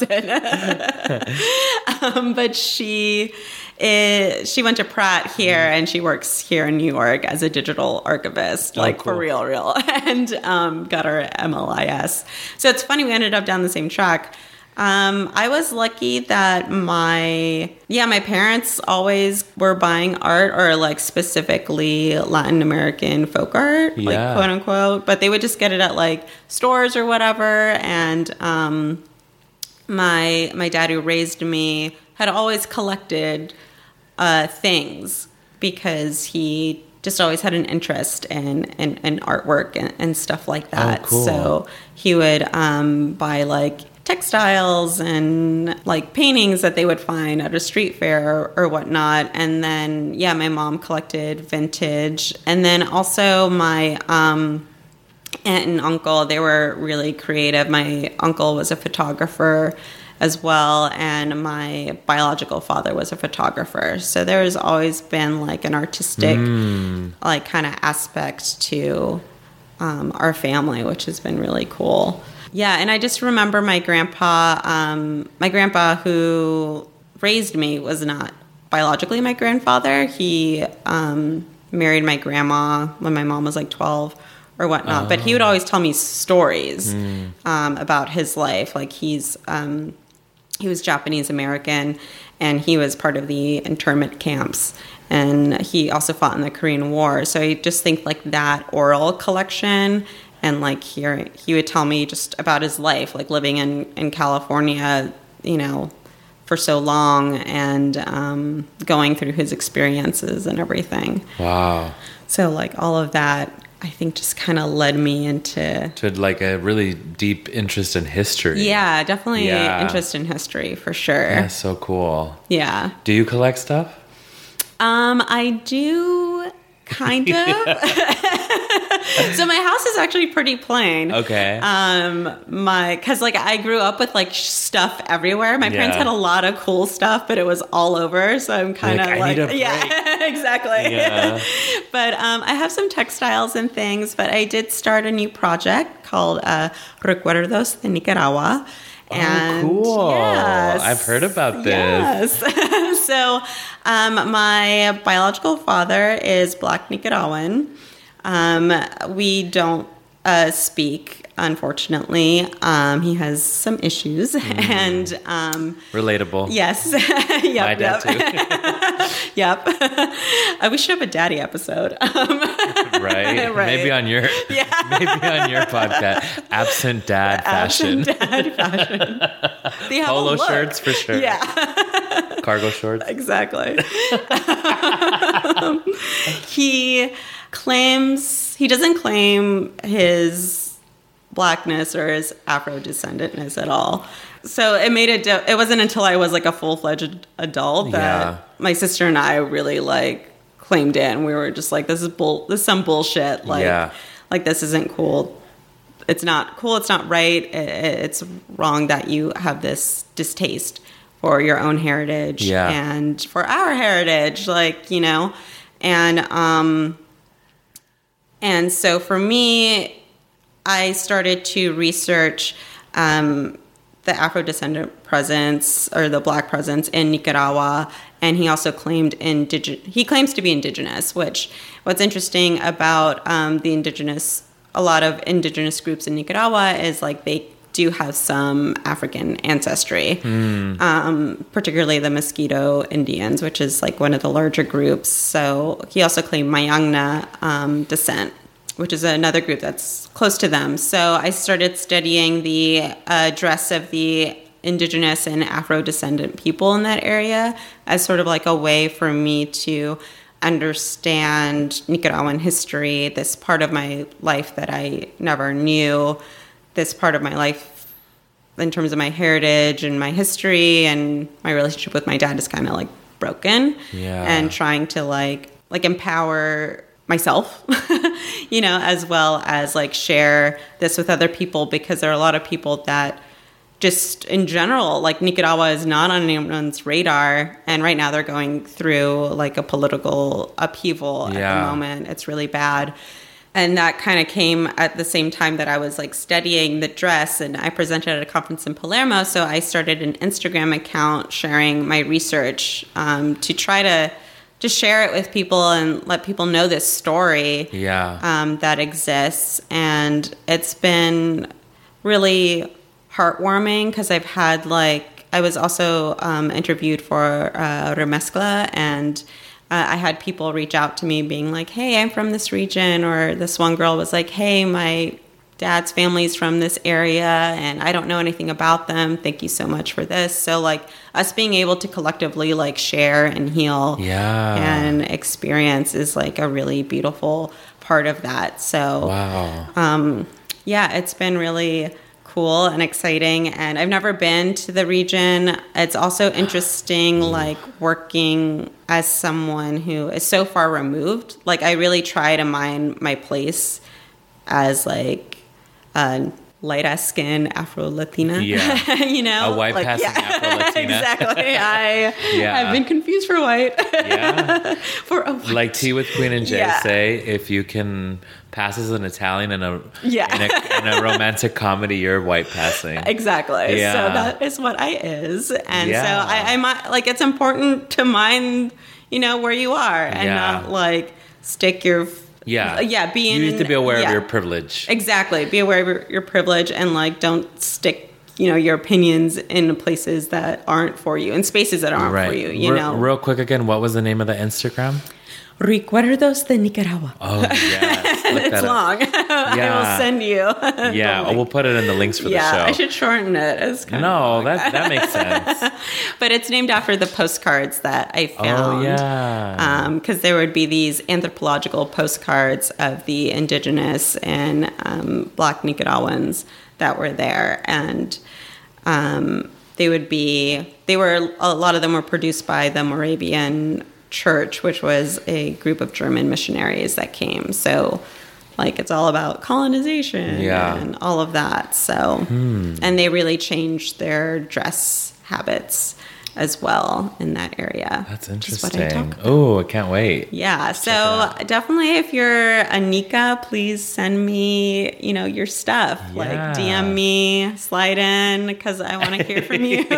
S3: it. um, but she is, she went to Pratt here, and she works here in New York as a digital archivist,
S1: Oh,
S3: like
S1: cool.
S3: for real, real, and um, got her M L I S. So it's funny, we ended up down the same track. Um, I was lucky that my, yeah, my parents always were buying art, or like specifically Latin American folk art,
S1: Yeah.
S3: like quote unquote, but they would just get it at like stores or whatever. And, um, my, my dad who raised me had always collected, uh, things because he just always had an interest in, in, in artwork and, and stuff like that.
S1: Oh, cool.
S3: So he would, um, buy like textiles and like paintings that they would find at a street fair or, or whatnot. And then, yeah, my mom collected vintage. And then also my um, aunt and uncle, they were really creative. My uncle was a photographer as well, and my biological father was a photographer. So there's always been like an artistic
S1: Mm.
S3: like kind of aspect to um, our family, which has been really cool. Yeah, and I just remember my grandpa, um, my grandpa who raised me was not biologically my grandfather. He um, married my grandma when my mom was like twelve or whatnot.
S1: Oh.
S3: But he would always tell me stories
S1: Mm.
S3: um, about his life. Like he's um, he was Japanese American, and he was part of the internment camps. And he also fought in the Korean War. So I just think like that oral collection. And like here, he would tell me just about his life, like living in, in California, you know, for so long, and um, going through his experiences and everything.
S1: Wow.
S3: So like all of that, I think just kind of led me into...
S1: To like a really deep interest in history.
S3: Yeah, definitely
S1: Yeah.
S3: interest in history for sure.
S1: That's so cool.
S3: Yeah.
S1: Do you collect stuff?
S3: Um, I do kind of. So my house is actually pretty plain.
S1: Okay.
S3: Um, my, cause like I grew up with like stuff everywhere. My parents
S1: Yeah.
S3: had a lot of cool stuff, but it was all over. So I'm kind of
S1: Like, I
S3: like,
S1: need a break.
S3: yeah, exactly.
S1: Yeah.
S3: But um, I have some textiles and things, but I did start a new project called uh, Recuerdos de Nicaragua. And
S1: oh, cool.
S3: yes,
S1: I've heard about this.
S3: Yes. So um, my biological father is Black Nicaraguan. Um, we don't uh, speak, unfortunately. Um, he has some issues.
S1: Mm.
S3: And um,
S1: Relatable.
S3: yes. yep,
S1: My dad
S3: yep.
S1: too.
S3: Yep. Uh, we should have a daddy episode. Um,
S1: right?
S3: Right.
S1: Maybe on your
S3: Yeah.
S1: maybe on your podcast. Absent dad fashion.
S3: Absent dad fashion. They have a
S1: Polo
S3: look.
S1: shirts for sure.
S3: Yeah.
S1: Cargo shorts.
S3: Exactly. um, he claims, he doesn't claim his blackness or his Afro-descendantness at all. So it made it, it wasn't until I was like a full-fledged adult that
S1: Yeah.
S3: my sister and I really like claimed it. And we were just like, this is bull, this is some bullshit. Like,
S1: Yeah.
S3: like this isn't cool. It's not cool. It's not right. It, it's wrong that you have this distaste for your own heritage
S1: Yeah.
S3: and for our heritage, like, you know, and, um, and so for me, I started to research, um, the Afro-descendant presence or the Black presence in Nicaragua. And he also claimed indig- he claims to be indigenous, which what's interesting about, um, the indigenous, a lot of indigenous groups in Nicaragua is like they do have some African ancestry,
S1: Mm.
S3: um, particularly the Mosquito Indians, which is like one of the larger groups. So he also claimed Mayangna um, descent, which is another group that's close to them. So I started studying the uh, dress of the indigenous and Afro-descendant people in that area as sort of like a way for me to understand Nicaraguan history, this part of my life that I never knew, this part of my life in terms of my heritage and my history and my relationship with my dad is kind of like broken.
S1: Yeah.
S3: And trying to like like empower myself, you know, as well as like share this with other people, because there are a lot of people that just in general, like Nicaragua is not on anyone's radar. And right now they're going through like a political upheaval
S1: Yeah.
S3: at the moment. It's really bad. And that kind of came at the same time that I was like studying the dress, and I presented at a conference in Palermo. So I started an Instagram account sharing my research um, to try to just share it with people and let people know this story
S1: Yeah.
S3: um, that exists. And it's been really heartwarming because I've had like, I was also um, interviewed for uh, Remezcla, and uh, I had people reach out to me being like, hey, I'm from this region. Or this one girl was like, hey, my dad's family's from this area and I don't know anything about them. Thank you so much for this. So like us being able to collectively like share and heal
S1: Yeah.
S3: and experience is like a really beautiful part of that. So
S1: Wow.
S3: um, yeah, it's been really cool and exciting, and I've never been to the region. It's also interesting like working as someone who is so far removed. Like I really try to mind my place as like a light-ass skin Afro-Latina.
S1: Yeah.
S3: You know?
S1: A white
S3: like,
S1: passing Afro-Latina.
S3: Exactly. I
S1: Yeah.
S3: have been confused for white.
S1: Yeah.
S3: for a white.
S1: Like Tea with Queen and Jay
S3: Yeah.
S1: say, if you can pass as an Italian in a,
S3: Yeah.
S1: in a in a romantic comedy, you're white passing.
S3: Exactly.
S1: Yeah.
S3: So that is what I is. And
S1: Yeah.
S3: so I, I might like it's important to mind, you know, where you are and
S1: Yeah.
S3: not like stick your
S1: Yeah.
S3: yeah, be in
S1: You need to be aware
S3: yeah.
S1: of your privilege.
S3: Exactly. Be aware of your, your privilege and like don't stick, you know, your opinions in places that aren't for you, in spaces that aren't
S1: Right.
S3: for you, you
S1: Re-
S3: know.
S1: Real quick again, what was the name of the Instagram?
S3: Recuerdos de Nicaragua.
S1: Oh, yes. Look
S3: It's
S1: that up.
S3: long. I
S1: Yeah.
S3: will send you.
S1: Yeah,
S3: the
S1: oh, we'll
S3: link.
S1: put it in the links for
S3: Yeah,
S1: the show.
S3: I should shorten it. It's kind of
S1: No,
S3: long.
S1: that that makes sense.
S3: But it's named after the postcards that I found.
S1: Oh, yeah.
S3: Because there would be these anthropological postcards of the indigenous and um, Black Nicaraguans that were there. And um, they would be, they were, a lot of them were produced by the Moravian Church, which was a group of German missionaries that came. So, like, it's all about colonization
S1: Yeah.
S3: and all of that. So, and they really changed their dress habits as well in that area.
S1: That's
S3: which is what I
S1: interesting.
S3: talk about.
S1: Oh, I can't wait.
S3: Yeah, so
S1: it
S3: definitely if you're a Nika, please send me, you know, your stuff.
S1: Yeah.
S3: Like D M me, slide in, because I want to hear from you.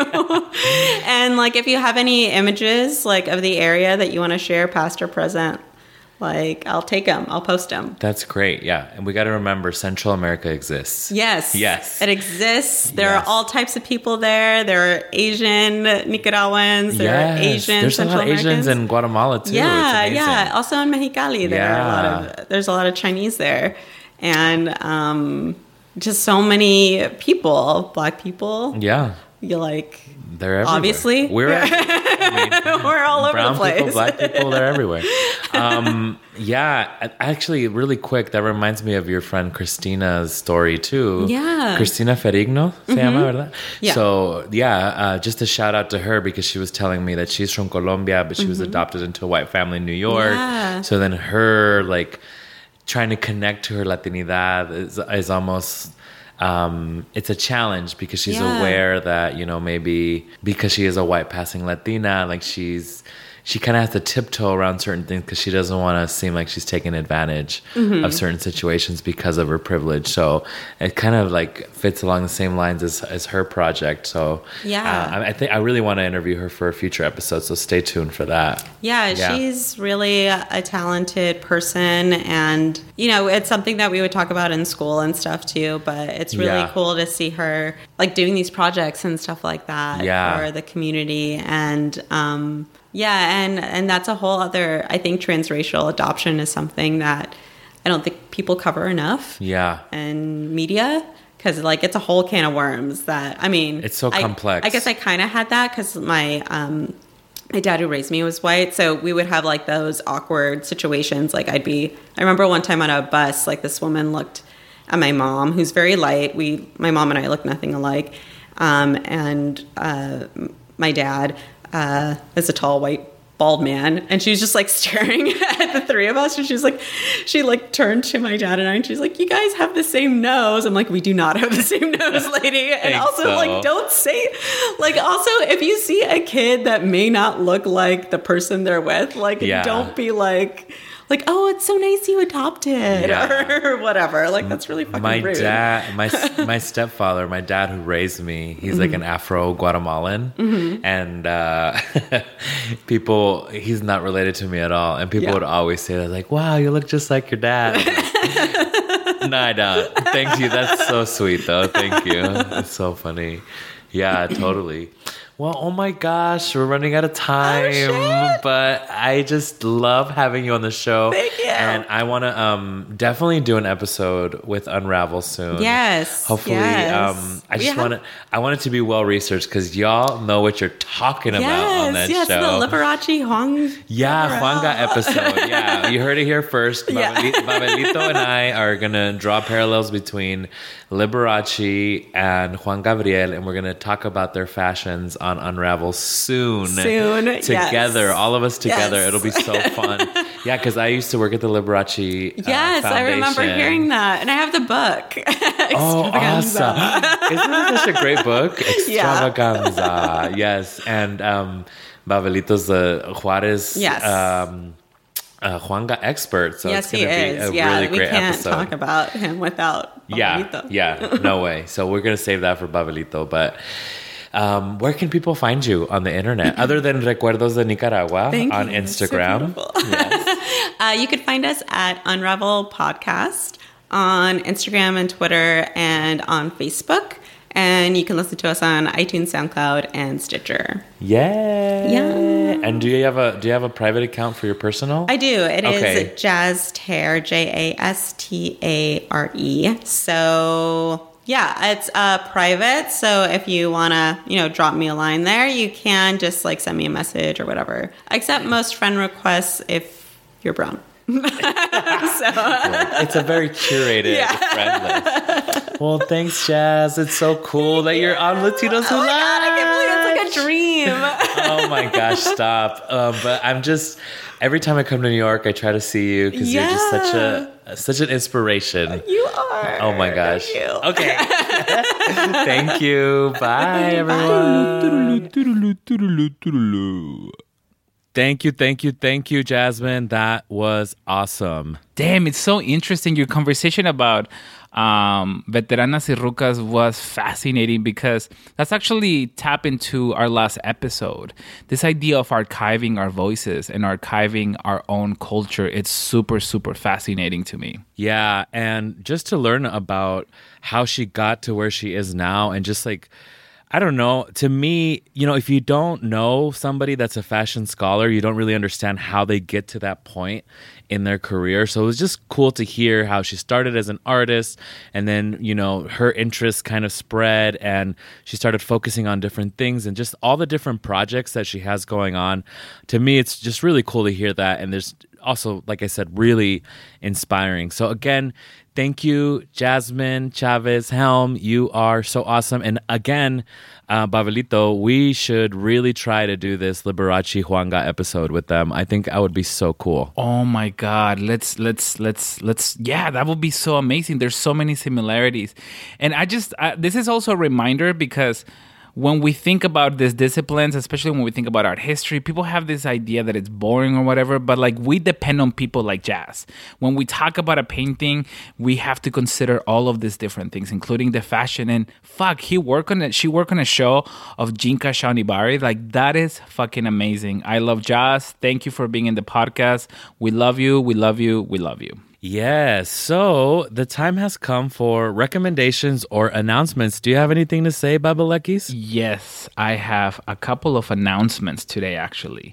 S3: And like if you have any images like of the area that you want to share, past or present, like I'll take them, I'll post them.
S1: That's great. Yeah. And we got to remember Central America exists.
S3: Yes.
S1: Yes.
S3: It exists. There
S1: Yes.
S3: are all types of people there. There are Asian Nicaraguans. There
S1: Yes.
S3: are Asian
S1: There's
S3: Central
S1: a lot of Asians
S3: Americans.
S1: in Guatemala too.
S3: Yeah,
S1: It's amazing.
S3: yeah. Also in Mexicali, there are a lot
S1: Yeah.
S3: of there's a lot of Chinese there, and um, just so many people, Black people.
S1: Yeah.
S3: You like
S1: They're everywhere.
S3: Obviously.
S1: We're everywhere. I mean,
S3: we're all over
S1: brown
S3: the place.
S1: people, black people, they're everywhere. Um, yeah, a- actually, really quick, that reminds me of your friend Christina's story too.
S3: Yeah.
S1: Cristina Ferigno, se llama, ¿verdad?
S3: Yeah.
S1: So, yeah, uh, just a shout out to her because she was telling me that she's from Colombia, but she was adopted into a white family in New York.
S3: Yeah.
S1: So then her, like, trying to connect to her Latinidad is, is almost... Um, it's a challenge because she's
S3: Yeah.
S1: aware that, you know, maybe because she is a white passing Latina, like she's, she kind of has to tiptoe around certain things because she doesn't want to seem like she's taking advantage
S3: Mm-hmm.
S1: of certain situations because of her privilege. So it kind of like fits along the same lines as, as her project. So
S3: Yeah.
S1: uh, I, I think I really want to interview her for a future episode. So stay tuned for that.
S3: Yeah,
S1: Yeah.
S3: she's really a talented person, and you know, it's something that we would talk about in school and stuff too, but it's really
S1: Yeah.
S3: cool to see her like doing these projects and stuff like that
S1: Yeah.
S3: for the community. And um yeah, and and that's a whole other, I think transracial adoption is something that I don't think people cover enough
S1: Yeah.
S3: in media, because like it's a whole can of worms that I mean
S1: It's so
S3: I-
S1: complex.
S3: I guess I kind of had that because my um my dad who raised me was white, so we would have like those awkward situations. Like I'd be, I remember one time on a bus, like this woman looked at my mom, who's very light. We, my mom and I look nothing alike. Um, and uh, my dad uh, is a tall white bald man, and she was just like staring at the three of us, and she was like, she like turned to my dad and I, and she's like, "You guys have the same nose." I'm like, "We do not have the same nose, lady." And also
S1: so.
S3: like, don't say, like, also if you see a kid that may not look like the person they're with, like,
S1: Yeah.
S3: don't be like, like, "Oh, it's so nice you adopted,"
S1: Yeah.
S3: or whatever. Like, that's really fucking
S1: My
S3: rude.
S1: dad, my my stepfather, my dad who raised me, he's
S3: Mm-hmm.
S1: like an Afro Guatemalan, and uh, people, he's not related to me at all, and people
S3: Yeah.
S1: would always say that, like, "Wow, you look just like your dad." No, I don't. Thank you. That's so sweet, though. Thank you. It's so funny. Yeah, totally. Well, oh my gosh, we're running out of time,
S3: Oh, shit.
S1: but I just love having you on the show.
S3: Thank you.
S1: And I want to um, definitely do an episode with Unravel soon.
S3: Yes,
S1: Hopefully,
S3: yes.
S1: um, I
S3: We
S1: just
S3: have-
S1: want to. I want it to be well researched because y'all know what you're talking about on that
S3: yes,
S1: show.
S3: the Liberace Huang.
S1: Yeah, Juanga episode. Yeah, you heard it here first.
S3: Yeah.
S1: Babeli- Babelito and I are going to draw parallels between Liberace and Juan Gabriel, and we're going to talk about their fashions on Unravel soon.
S3: Soon,
S1: Together,
S3: yes.
S1: all of us together.
S3: Yes.
S1: It'll be so fun. Yeah, because I used to work at the Liberace uh,
S3: Yes, I remember
S1: Foundation.
S3: hearing that, and I have the book.
S1: Oh,
S3: Extravaganza.
S1: awesome. Isn't that such a great book?
S3: Yeah.
S1: Extravaganza. Yes. And um, Babelito's the Juarez
S3: Yes.
S1: um, uh, Juanga expert. So
S3: Yes,
S1: it's
S3: he
S1: going to be
S3: is.
S1: a
S3: Yeah,
S1: really
S3: we
S1: great
S3: can't
S1: episode.
S3: talk about him without
S1: yeah.
S3: Babelito.
S1: Yeah. No way. So we're going to save that for Babelito. But um, where can people find you on the internet other than Recuerdos de Nicaragua
S3: Thank
S1: on
S3: you. It's so
S1: Instagram?
S3: beautiful.
S1: Yes.
S3: Uh, you can find us at Unravel Podcast on Instagram and Twitter and on Facebook. And you can listen to us on iTunes, SoundCloud, and Stitcher.
S1: Yeah.
S3: Yeah.
S1: And do you have a do you have a private account for your personal?
S3: I do. It is
S1: Okay.
S3: Jazz Tare, J A S T A R E. So yeah, it's uh, private. So if you want to, you know, drop me a line there, you can just like send me a message or whatever. I accept most friend requests if you're brown.
S1: It's a very curated
S3: Yeah.
S1: friend list. Well, thanks, Jazz. It's so cool that you're on Latinos Who
S3: Oh my
S1: Live.
S3: God, I can't believe it's like a dream.
S1: Oh my gosh, stop. Um, but I'm just, every time I come to New York, I try to see you because you're just such a such an inspiration.
S3: You are.
S1: Oh my gosh.
S3: Thank you.
S1: Okay. Thank you. Bye, everyone. Thank you, thank you, thank you, Jasmine. That was awesome.
S2: Damn, it's so interesting. Your conversation about um, Veteranas y Rucas was fascinating because that's actually tap into our last episode. This idea of archiving our voices and archiving our own culture, it's super, super fascinating to me.
S1: Yeah, and just to learn about how she got to where she is now and just like, I don't know, to me, you know, if you don't know somebody that's a fashion scholar, you don't really understand how they get to that point in their career. So it was just cool to hear how she started as an artist and then, you know, her interests kind of spread and she started focusing on different things and just all the different projects that she has going on. To me, it's just really cool to hear that. And there's also, like I said, really inspiring. So again, thank you, Jasmine Chavez Helm. You are so awesome. And again, uh, Babelito, we should really try to do this Liberace Juanga episode with them. I think I would be so cool.
S2: Oh my God. Let's, let's, let's, let's, yeah, that would be so amazing. There's so many similarities. And I just, I, this is also a reminder because when we think about these disciplines, especially when we think about art history, people have this idea that it's boring or whatever, but like we depend on people like Jazz. When we talk about a painting, we have to consider all of these different things, including the fashion. And fuck, he worked on it. She worked on a show of Jinka Shawnibari. Like that is fucking amazing. I love Jazz. Thank you for being in the podcast. We love you. We love you. We love you.
S1: Yes. So the time has come for recommendations or announcements. Do you have anything to say, Babelekis?
S2: Yes, I have a couple of announcements today, actually,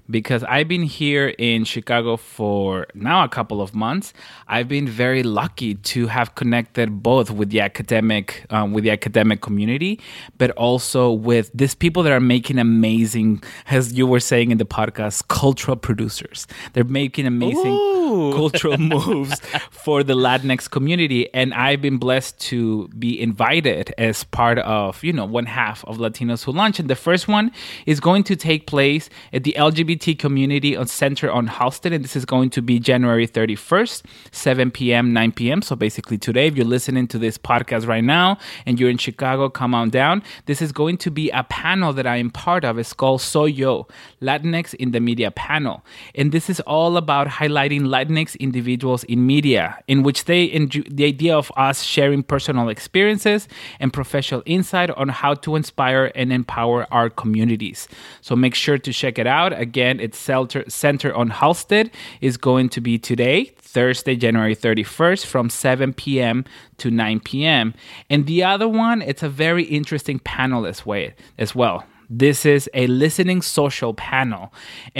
S2: because I've been here in Chicago for now a couple of months. I've been very lucky to have connected both with the academic, um, with the academic community, but also with these people that are making amazing, as you were saying in the podcast, cultural producers. They're making amazing
S1: Ooh.
S2: cultural moves for the Latinx community, and I've been blessed to be invited as part of, you know, one half of Latinos Who Lunch. And the first one is going to take place at the L G B T Community Center on Halsted, and this is going to be January thirty-first, seven p.m., nine p.m. So basically today, if you're listening to this podcast right now and you're in Chicago, come on down. This is going to be a panel that I am part of. It's called Soy Yo, Latinx in the Media Panel. And this is all about highlighting Latinx individuals in media, in which they enjoy the idea of us sharing personal experiences and professional insight on how to inspire and empower our communities. So make sure to check it out. Again, it's Center, Center on Halsted is going to be today, Thursday, January thirty-first, from seven p.m. to nine p.m. And the other one, it's a very interesting panel as well. As well. This is a listening social panel,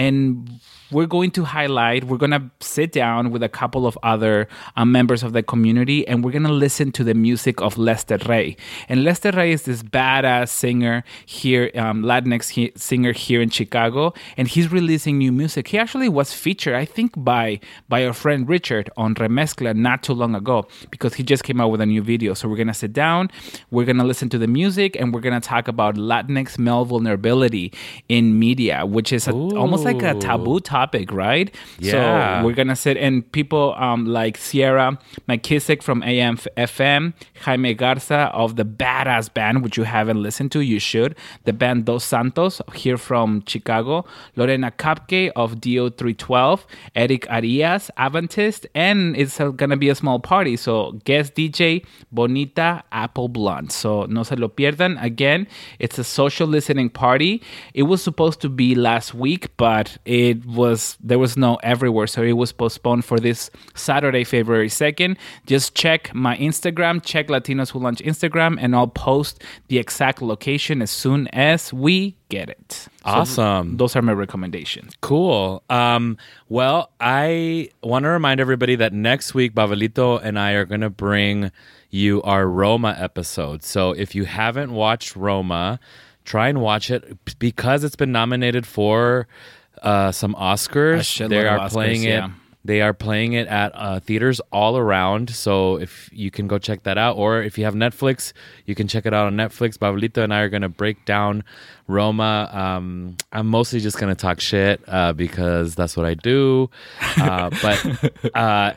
S2: and we're going to highlight, we're going to sit down with a couple of other uh, members of the community, and we're going to listen to the music of Lester Rey. And Lester Rey is this badass singer here, um, Latinx he- singer here in Chicago, and he's releasing new music. He actually was featured, I think, by, by our friend Richard on Remezcla not too long ago, because he just came out with a new video. So we're going to sit down, we're going to listen to the music, and we're going to talk about Latinx male vulnerability in media, which is a, almost like a taboo topic. Topic, right?
S1: Yeah.
S2: So we're gonna sit, and people um, like Sierra McKissick from A M F M, Jaime Garza of the badass band, which you haven't listened to, you should. The band Dos Santos here from Chicago, Lorena Kapke of D O three twelve, Eric Arias, Avantist, and it's uh, gonna be a small party. So guest D J Bonita Apple Blunt. So no se lo pierdan. Again, it's a social listening party. It was supposed to be last week, but it was Was, there was no everywhere, so it was postponed for this Saturday, February second. Just check my Instagram, check Latinos Who Lunch Instagram, and I'll post the exact location as soon as we get it.
S1: Awesome.
S2: So those are my recommendations.
S1: Cool. Um, well, I want to remind everybody that next week, Babalito and I are going to bring you our Roma episode. So if you haven't watched Roma, try and watch it, because it's been nominated for Uh, some Oscars. They are
S2: Oscars,
S1: playing it.
S2: yeah.
S1: They are playing it at uh, theaters all around. So if you can go check that out, or if you have Netflix, you can check it out on Netflix. Babalito and I are going to break down Roma. Um, I'm mostly just going to talk shit uh, because that's what I do. Uh, but uh,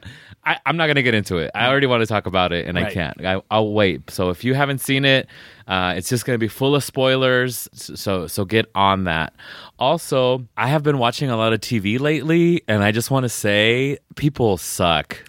S1: I, I'm not going to get into it. I already want to talk about it, and
S2: Right.
S1: I can't. I, I'll wait. So if you haven't seen it, uh, it's just going to be full of spoilers. So so get on that. Also, I have been watching a lot of T V lately, and I just want to say people suck.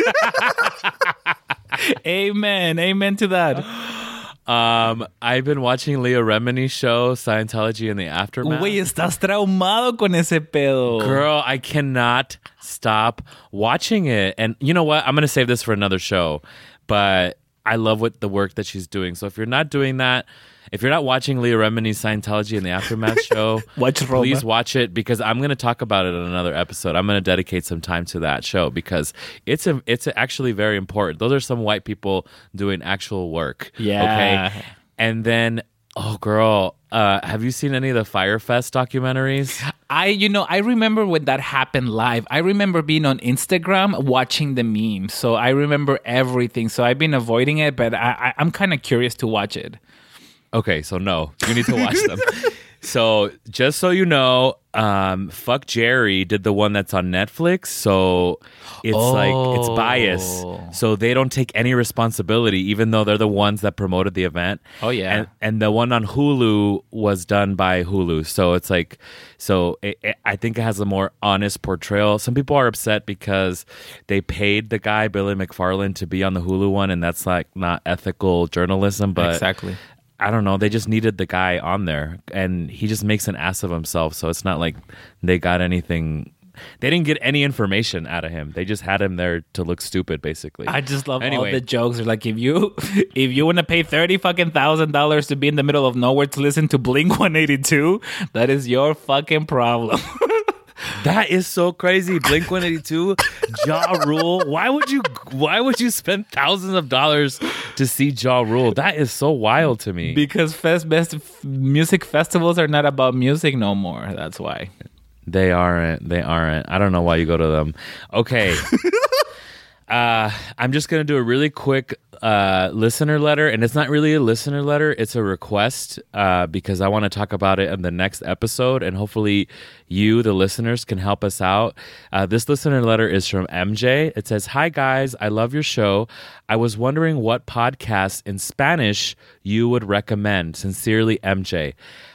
S2: Amen. Amen to that.
S1: Um, I've been watching Leah Remini's show, Scientology in the Aftermath.
S2: Güey, estás traumado con ese pedo.
S1: Girl, I cannot stop watching it. And you know what? I'm going to save this for another show. But I love what the work that she's doing. So if you're not doing that, if you're not watching Leah Remini's Scientology in the Aftermath show,
S2: Watch Roma.
S1: please watch it, because I'm going to talk about it in another episode. I'm going to dedicate some time to that show, because it's a, it's actually very important. Those are some white people doing actual work.
S2: Yeah.
S1: Okay. And then, oh, girl, uh, have you seen any of the Firefest documentaries?
S2: I, you know, I remember when that happened live. I remember being on Instagram watching the memes. So I remember everything. So I've been avoiding it, but I, I, I'm kind of curious to watch it.
S1: Okay, so no, you need to watch them. So just so you know, um, Fuck Jerry did the one that's on Netflix. So it's
S2: Oh.
S1: like, it's bias. So they don't take any responsibility, even though they're the ones that promoted the event.
S2: Oh, yeah.
S1: And, and the one on Hulu was done by Hulu. So it's like, so it, it, I think it has a more honest portrayal. Some people are upset because they paid the guy, Billy McFarland, to be on the Hulu one. And that's like not ethical journalism. But
S2: Exactly.
S1: I don't know. They just needed the guy on there, and he just makes an ass of himself. So it's not like they got anything. they didn't get any information out of him. They just had him there to look stupid, basically.
S2: I just love
S1: Anyway.
S2: all the jokes. They're like, if you if you want to pay thirty fucking thousand dollars to be in the middle of nowhere to listen to Blink one eighty-two, that is your fucking problem.
S1: That is so crazy. Blink one eighty-two, Ja Rule. Why would you why would you spend thousands of dollars to see Ja Rule? That is so wild to me.
S2: Because fest best music festivals are not about music no more. That's why.
S1: They aren't. They aren't. I don't know why you go to them. Okay. Uh, I'm just going to do a really quick uh, listener letter. And it's not really a listener letter. It's a request uh, because I want to talk about it in the next episode. And hopefully you, the listeners, can help us out. Uh, this listener letter is from M J. It says, "Hi, guys. I love your show. I was wondering what podcast in Spanish you would recommend. Sincerely, M J."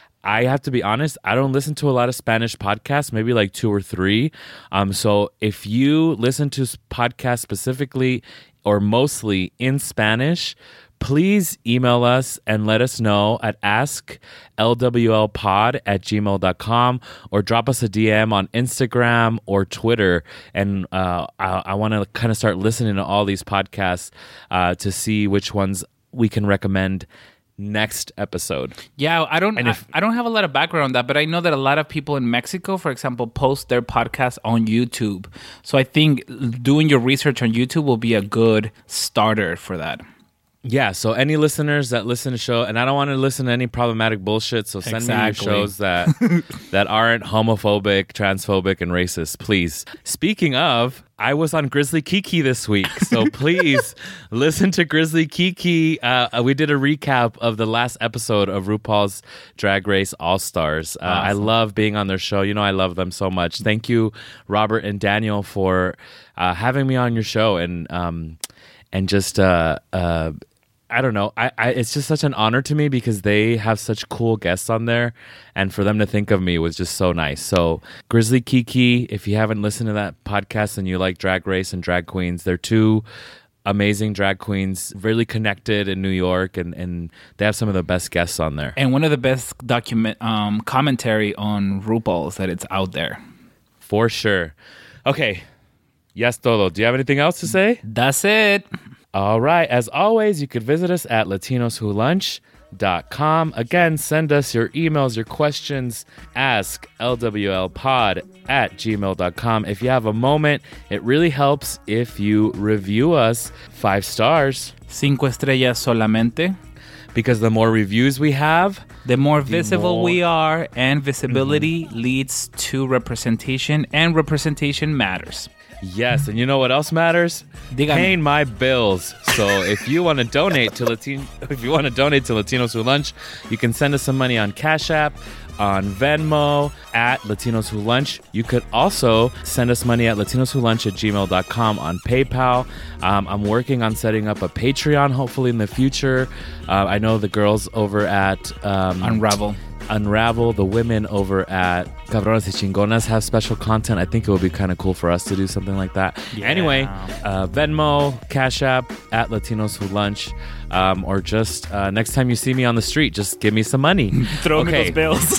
S1: I have to be honest, I don't listen to a lot of Spanish podcasts, maybe like two or three. Um, so if you listen to podcasts specifically or mostly in Spanish, please email us and let us know at ask l w l pod at gmail dot com or drop us a D M on Instagram or Twitter. And uh, I, I want to kind of start listening to all these podcasts uh, to see which ones we can recommend next episode.
S2: Yeah, I don't
S1: And
S2: I,
S1: if-
S2: I don't have a lot of background on that, but I know that a lot of people in Mexico, for example, post their podcasts on YouTube. So I think doing your research on YouTube will be a good starter for that.
S1: Yeah, so any listeners that listen to show, and I don't want to listen to any problematic bullshit, so send
S2: Exactly.
S1: me your shows that that aren't homophobic, transphobic, and racist, please. Speaking of, I was on Grizzly Kiki this week, so please listen to Grizzly Kiki. Uh, we did a recap of the last episode of RuPaul's Drag Race All-Stars. Uh, I love being on their show. You know I love them so much. Thank you, Robert and Daniel, for uh, having me on your show, and um, and just... Uh, uh, I don't know. I, I it's just such an honor to me because they have such cool guests on there, and for them to think of me was just so nice. So Grizzly Kiki, if you haven't listened to that podcast and you like Drag Race and drag queens, they're two amazing drag queens, really connected in New York, and, and they have some of the best guests on there.
S2: And one of the best document um, commentary on RuPaul's that it's out there.
S1: For sure. Okay. Yes, todo. Do you have anything else to say?
S2: That's it.
S1: All right. As always, you could visit us at latinos who lunch dot com. Again, send us your emails, your questions. Ask L W L pod at gmail dot com. If you have a moment, it really helps if you review us five stars,
S2: Cinco estrellas solamente.
S1: because the more reviews we have,
S2: The more visible
S1: more-
S2: we are, and visibility leads to representation, and representation matters.
S1: yes, and you know what else matters?
S2: Dígame.
S1: Paying my bills. So if you want to donate to Latino, if you want to donate to Latinos Who Lunch, you can send us some money on Cash App, on Venmo, at Latinos Who Lunch. You could also send us money at latinos who lunch at gmail dot com on PayPal. Um, I'm working on setting up a Patreon, hopefully in the future. Uh, I know the girls over at um,
S2: Unravel.
S1: Unravel, the women over at Cabronas y Chingonas have special content. I think it would be kind of cool for us to do something like that.
S2: Yeah.
S1: Anyway, uh, Venmo, Cash App, at Latinos Who Lunch, um, or just uh, next time you see me on the street, just give me some money.
S2: Throw me
S1: Okay.
S2: those bills.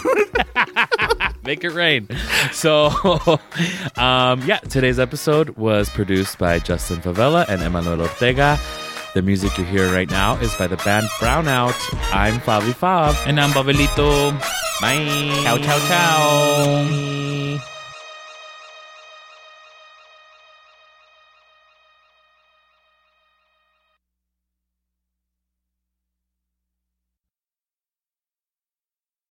S1: Make it rain. So, um, yeah, today's episode was produced by Justin Favela and Emmanuel Ortega. The music you hear right now is by the band Brownout. I'm Fabi Fab.
S2: And I'm Babelito.
S1: Bye.
S2: Ciao, ciao, ciao.